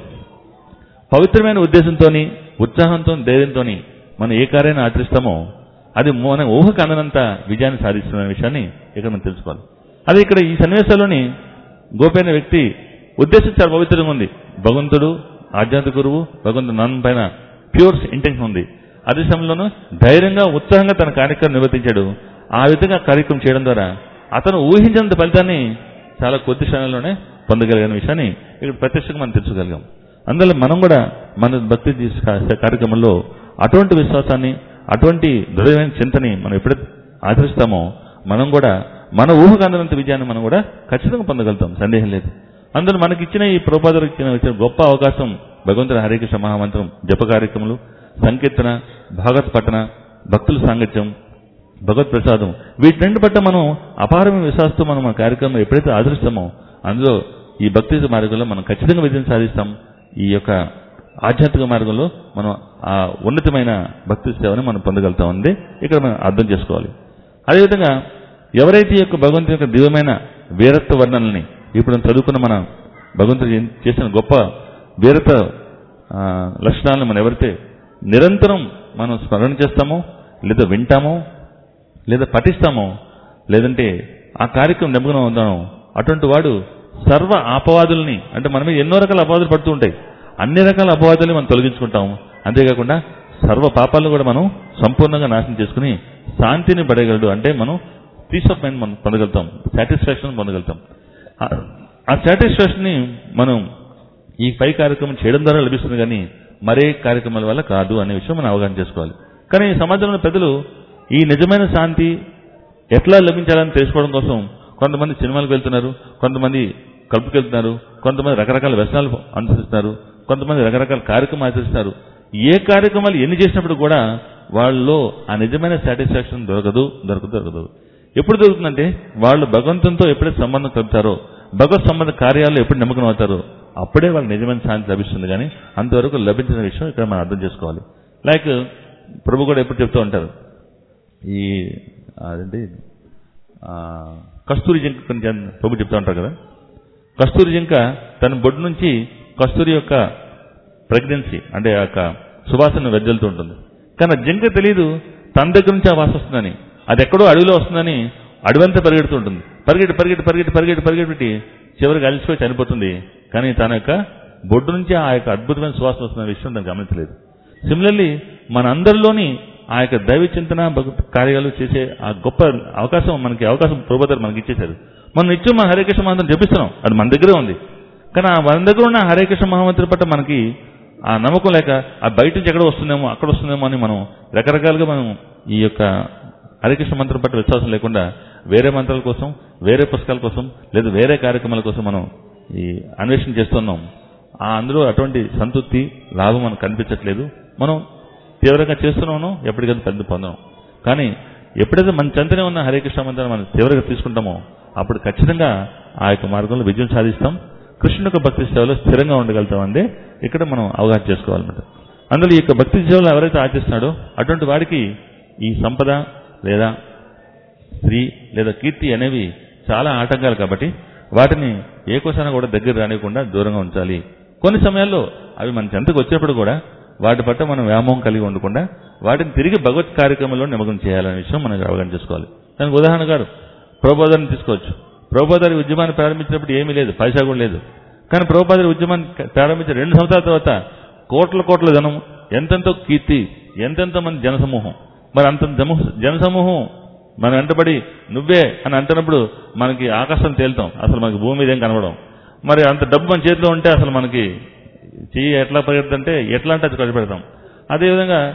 పవిత్రమైన ఉద్దేశంతో ఉత్సాహంతో ధైర్యంతో మనం ఏ కార్యాన్ని ఆచరిస్తామో అది మన ఊహకు అందనంత విజయాన్ని సాధిస్తున్న విషయాన్ని ఇక్కడ మనం తెలుసుకోవాలి. అది ఇక్కడ ఈ సన్నివేశాల్లోని గోపి అనే వ్యక్తి ఉద్దేశం చాలా పవిత్రంగా ఉంది. భగవంతుడు ఆధ్యాత్మిక గురువు భగవంతుడు నాన్న పైన ప్యూర్ ఇంటెన్షన్ ఉంది. అదే సమయంలోనూ ధైర్యంగా ఉత్సాహంగా తన కార్యక్రమం నిర్వర్తించాడు. ఆ విధంగా కార్యక్రమం చేయడం ద్వారా అతను ఊహించినంత ఫలితాన్ని చాలా కొద్ది క్షణాల్లోనే పొందగలిగిన విషయాన్ని ఇక్కడ ప్రత్యక్షంగా మనం తెలుసుకోగలిగాం. అందువల్ల మనం కూడా మన భక్తి కార్యక్రమంలో అటువంటి విశ్వాసాన్ని అటువంటి దృఢమైన చింతని మనం ఎప్పుడైతే ఆచరిస్తామో మనం కూడా మన ఊహకు అందనంత విజయాన్ని మనం కూడా ఖచ్చితంగా పొందగలుగుతాం, సందేహం లేదు. అందులో మనకి ఇచ్చిన ఈ ప్రభుపాదులకు ఇచ్చిన గొప్ప అవకాశం భగవంతుడి హరికృష్ణ మహామంత్రం జప కార్యక్రమాలు, సంకీర్తన, భాగవత పఠన, భక్తుల సాంగత్యం, భగవత్ ప్రసాదం, వీటి పట్ల మనం అపారమైన విశ్వాసంతో మనం ఆ కార్యక్రమం ఎప్పుడైతే ఆచరిస్తామో అందులో ఈ భక్తి మార్గంలో మనం ఖచ్చితంగా విజయం సాధిస్తాం. ఈ యొక్క ఆధ్యాత్మిక మార్గంలో మనం ఆ ఉన్నతమైన భక్తి సేవని మనం పొందగలుగుతాం ఉంది ఇక్కడ మనం అర్థం చేసుకోవాలి. అదేవిధంగా ఎవరైతే ఈ యొక్క భగవంతుని యొక్క దివ్యమైన వీరత్వ వర్ణనల్ని ఇప్పుడు చదువుకున్న మన భగవంతుడు చేసిన గొప్ప వీరత్వ లక్షణాలను మనం ఎవరైతే నిరంతరం మనం స్మరణ చేస్తామో లేదా వింటామో లేదా పఠిస్తామో లేదంటే ఆ కార్యక్రమం నిమగ్నం అవుతామో అటువంటి వాడు సర్వ అపవాదుల్ని, అంటే మన మీద ఎన్నో రకాల అపవాదులు పడుతూ ఉంటాయి, అన్ని రకాల అపవాదుల్ని మనం తొలగించుకుంటాం. అంతేకాకుండా సర్వ పాపాలను కూడా మనం సంపూర్ణంగా నాశనం చేసుకుని శాంతిని పడగలడు. అంటే మనం పీస్ ఆఫ్ మైండ్ మనం పొందగలుగుతాం, సాటిస్ఫాక్షన్ పొందగలుగుతాం. ఆ సాటిస్ఫాక్షన్ని మనం ఈ పై కార్యక్రమం చేయడం ద్వారా లభిస్తుంది కానీ మరే కార్యక్రమాల వల్ల కాదు అనే విషయం మనం అవగాహన చేసుకోవాలి. కానీ సమాజంలో పెద్దలు ఈ నిజమైన శాంతి ఎట్లా లభించాలని తెలుసుకోవడం కోసం కొంతమంది సినిమాలకు వెళ్తున్నారు, కొంతమంది కలుపుకి వెళ్తున్నారు, కొంతమంది రకరకాల వ్యసనాలు అనుసరిస్తున్నారు, కొంతమంది రకరకాల కార్యక్రమాలు ఆచరిస్తారు. ఏ కార్యక్రమాలు ఎన్ని చేసినప్పుడు కూడా వాళ్ళలో ఆ నిజమైన సాటిస్ఫాక్షన్ దొరకదు. ఎప్పుడు దొరుకుతుందంటే వాళ్ళు భగవంతునితో ఎప్పుడైతే సంబంధం కలుపుతారో, భగవత్ సంబంధ కార్యాల్లో ఎప్పుడు నిమగ్నం అవుతారో అప్పుడే వాళ్ళకి నిజమైన శాంతి లభిస్తుంది. కానీ అంతవరకు లభించిన విషయం ఇక్కడ మనం అర్థం చేసుకోవాలి. లైక్ ప్రభు కూడా ఎప్పుడు చెప్తూ ఉంటారు, ఈ అదేంటి కస్తూరి జింక ప్రభు చెప్తూ ఉంటారు కదా, కస్తూరి జింక తన బొడ్డు నుంచి కస్తూరి యొక్క ప్రెగ్నెన్సీ అంటే ఆ యొక్క సువాసన వెదజల్లుతూ ఉంటుంది. కానీ ఆ జింక తెలియదు తన దగ్గర నుంచి ఆ వాసన వస్తుందని, అది ఎక్కడో అడవిలో వస్తుందని అడవంతా పరిగెడుతూ ఉంటుంది. పరిగెట్టి చివరికి అలసిపోయి చనిపోతుంది. కానీ తన యొక్క బొడ్డు నుంచి ఆ యొక్క అద్భుతమైన సువాసన వస్తున్న విషయం దాన్ని గమనించలేదు. సిమిలర్లీ మన అందరిలోని ఆ యొక్క దైవ చింతన కార్యాలు చేసే ఆ గొప్ప అవకాశం ప్రభుపాదులు మనకి ఇచ్చేశారు. మనం నిత్యం మన హరికృష్ణ మహామంత్రం జపిస్తున్నాం, అది మన దగ్గరే ఉంది. కానీ ఆ మన దగ్గర ఉన్న హరికృష్ణ మహామంత్రం పట్ల మనకి ఆ నమ్మకం లేక ఆ బయట నుంచి ఎక్కడ వస్తుందేమో అక్కడ వస్తుందేమో అని మనం రకరకాలుగా మనం ఈ యొక్క హరికృష్ణ మంత్రం పట్ల విశ్వాసం లేకుండా వేరే మంత్రాల కోసం, వేరే పుస్తకాల కోసం లేదా వేరే కార్యక్రమాల కోసం మనం ఈ అన్వేషణ చేస్తున్నాం. అందులో అటువంటి సంతృప్తి లాభం మనకు కనిపించట్లేదు. మనం తీవ్రంగా చేస్తున్నామో ఎప్పటికైనా పెద్ద పొందాం. కానీ ఎప్పుడైతే మన చెంతనే ఉన్న హరికృష్ణ మంత్రాన్ని మనం తీవ్రంగా తీసుకుంటామో అప్పుడు ఖచ్చితంగా ఆ యొక్క మార్గంలో విజయం సాధిస్తాం, కృష్ణుని యొక్క భక్తి సేవలో స్థిరంగా ఉండగలుగుతామంటే ఇక్కడ మనం అవగాహన చేసుకోవాలన్నమాట. అందులో ఈ యొక్క భక్తి సేవలు ఎవరైతే ఆచరిస్తున్నాడో అటువంటి వాడికి ఈ సంపద లేదా స్త్రీ లేదా కీర్తి అనేవి చాలా ఆటంకాలు కాబట్టి వాటిని ఏ కోసాన కూడా దగ్గర రానివ్వకుండా దూరంగా ఉంచాలి. కొన్ని సమయాల్లో అవి మన చెంతకు వచ్చినప్పుడు కూడా వాటి పట్ల మనం వ్యామోహం కలిగి ఉండకుండా వాటిని తిరిగి భగవత్ కార్యక్రమంలో నిమగ్నం చేయాలనే విషయం మనం అవగాహన చేసుకోవాలి. దానికి ఉదాహరణ గారు ప్రభుపాదుని తీసుకోవచ్చు. ప్రభుపాదుని ఉద్యమాన్ని ప్రారంభించినప్పుడు ఏమీ లేదు, పైసా కూడా లేదు. కానీ ప్రభుపాదుని ఉద్యమాన్ని ప్రారంభించిన 2 సంవత్సరాల తర్వాత కోట్ల జనం, ఎంతెంతో కీర్తి, ఎంతెంతో మంది జనసమూహం. మరి అంత జనసమూహం మనం వెంటబడి నువ్వే అని అంటున్నప్పుడు మనకి ఆకాశం తేలుతాం, అసలు మనకి భూమి మీద ఏం కనబడం. మరి అంత డబ్బు మన చేతిలో ఉంటే అసలు మనకి చెయ్యి ఎట్లా పరిగెడుతుంటే ఎట్లా అంటే అది ఖర్చు పెడతాం. అదేవిధంగా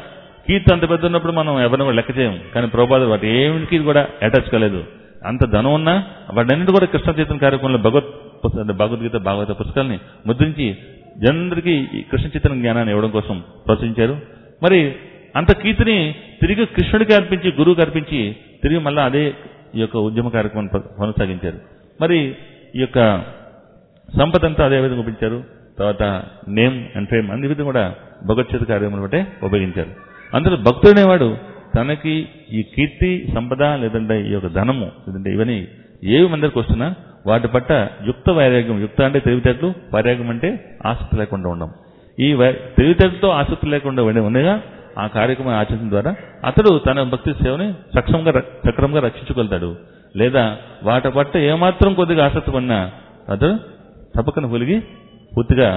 కీర్తి అంత పెద్ద ఉన్నప్పుడు మనం ఎవరిని కూడా లెక్క చేయం. కానీ ప్రభుపాదులు వాటి ఏమిటికి కూడా అటాచ్ కాలేదు. అంత ధనం ఉన్నా వాటన్నిటి కూడా కృష్ణ చైతన్య కార్యక్రమంలో భగవద్గీత భాగవత పుస్తకాలని ముద్రించి జనందరికీ ఈ కృష్ణ చైతన్య జ్ఞానాన్ని ఇవ్వడం కోసం ప్రోత్సహించారు. మరి అంత కీర్తిని తిరిగి కృష్ణుడికి అర్పించి, గురువుకి అర్పించి తిరిగి మళ్ళీ అదే ఈ యొక్క ఉద్యమ కార్యక్రమాన్ని కొనసాగించారు. మరి ఈ యొక్క సంపద అంతా అదే విధంగా ఉపయోగించారు. తర్వాత నేమ్ అండ్ ఫేమ్ అన్ని విధంగా కూడా భగవద్గీత కార్యక్రమం బట్టే ఉపయోగించారు. అందులో భక్తుడనేవాడు తనకి ఈ కీర్తి సంపద లేదంటే ఈ యొక్క ధనము లేదంటే ఇవన్నీ ఏవి మందరికి వస్తున్నా వాటి పట్ల యుక్త వైరాగ్యం, యుక్త అంటే తెలివితేటలు, వైరాగ్యం అంటే ఆసక్తి లేకుండా ఉండడం. ఈ తెలివితేటలతో ఆసక్తి లేకుండా ఉండగా ఆ కార్యక్రమం ఆచరించడం ద్వారా అతడు తన భక్తి సేవని సక్రమంగా రక్షించుకెళ్తాడు. లేదా వాటి పట్ల ఏమాత్రం కొద్దిగా ఆసక్తి పడినా అతడు తప్పకన పొలిగి పూర్తిగా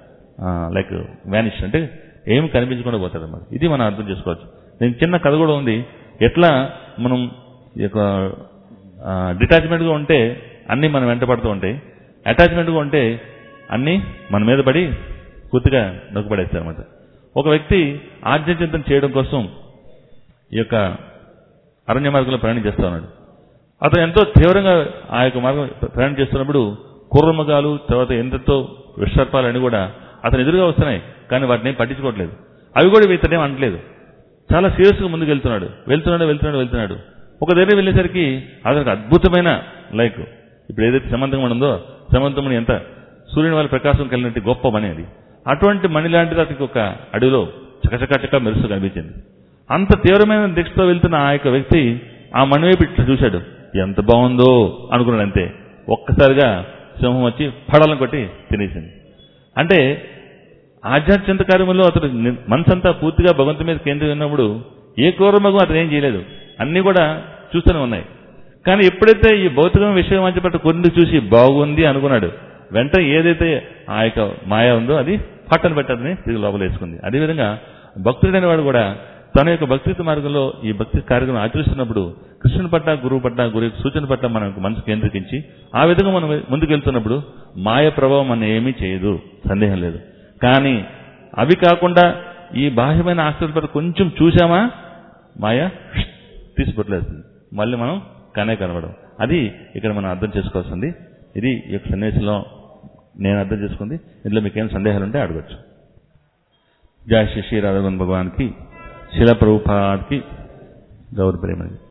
వ్యానిష్ అంటే ఏమి కనిపించకుండా పోతాడు అన్నమాట. ఇది మనం అర్థం చేసుకోవచ్చు. దీనికి చిన్న కథ కూడా ఉంది. ఎట్లా మనం ఈ యొక్క డిటాచ్మెంట్గా ఉంటే అన్నీ మనం వెంట పడుతూ ఉంటాయి, అటాచ్మెంట్గా ఉంటే అన్నీ మన మీద పడి పూర్తిగా నొక్కుపడేస్తాయి అన్నమాట. ఒక వ్యక్తి ఆధ్యాత్మికత చేయడం కోసం ఈ యొక్క అరణ్య మార్గంలో ప్రయాణం చేస్తూ ఉన్నాడు. అతను ఎంతో తీవ్రంగా ఆ యొక్క మార్గం ప్రయాణం చేస్తున్నప్పుడు కుర్రమృగాలు, తర్వాత ఎంతో విషసర్పాలు అని కూడా అతను ఎదురుగా వస్తున్నాయి. కానీ వాటిని పట్టించుకోవట్లేదు. అవి కూడా ఇతనేం అనట్లేదు. చాలా సీరియస్గా ముందుకు వెళ్తున్నాడు. ఒక దగ్గర వెళ్ళేసరికి అతనికి అద్భుతమైన ఇప్పుడు ఏదైతే సమంతం ఉందో, సమంతమణి ఎంత సూర్యుని వాళ్ళ ప్రకాశం కలిగినట్టు గొప్ప మణి అది. అటువంటి మణి లాంటిది అతనికి ఒక అడవిలో చకచక మెరుస్తూ కనిపించింది. అంత తీవ్రమైన దీక్షతో వెళ్తున్న ఆ యొక్క వ్యక్తి ఆ మణి వైపు ఇట్లా చూశాడు. ఎంత బాగుందో అనుకున్నాడు. అంతే ఒక్కసారిగా సింహం వచ్చి పడాలను కొట్టి తినేసింది. అంటే ఆధ్యాత్మిక కార్యములో అతడు మనసంతా పూర్తిగా భగవంతుని మీద కేంద్రీకరించినప్పుడు ఏ క్రూర మగం అతను ఏం చేయలేదు. అన్నీ కూడా చూస్తూనే ఉన్నాయి. కానీ ఎప్పుడైతే ఈ భౌతికమైన విషయం మంచి పట్ల కొన్ని చూసి బాగుంది అనుకున్నాడు, వెంటనే ఏదైతే ఆ యొక్క మాయ ఉందో అది పట్టణ పెట్టదని తిరిగి లోపల వేసుకుంది. అదేవిధంగా భక్తుడైన వాడు కూడా తన యొక్క భక్తి మార్గంలో ఈ భక్తి కార్యక్రమం ఆచరిస్తున్నప్పుడు కృష్ణుని పట్ల, గురువు పట్ల, గురు సూచన పట్ల మనకు మనసు కేంద్రీకరించి ఆ విధంగా మనం ముందుకు వెళ్తున్నప్పుడు మాయ ప్రభావం మనం ఏమీ చేయదు, సందేహం లేదు. కానీ అవి కాకుండా ఈ బాహ్యమైన ఆస్తుల పట్ల కొంచెం చూసామా మాయ తీసిపట్లేస్తుంది, మళ్ళీ మనం కనబడం. అది ఇక్కడ మనం అర్థం చేసుకోవాల్సింది. ఇది ఈ యొక్క సన్నివేశంలో నేను అర్థం చేసుకుంది. ఇందులో మీకు ఏం సందేహాలు ఉంటే అడగచ్చు. జై శ్రీ శ్రీ రాధాగోవింద భగవాన్కి, శిల ప్రభుపాద్కి, గౌర ప్రేమకి.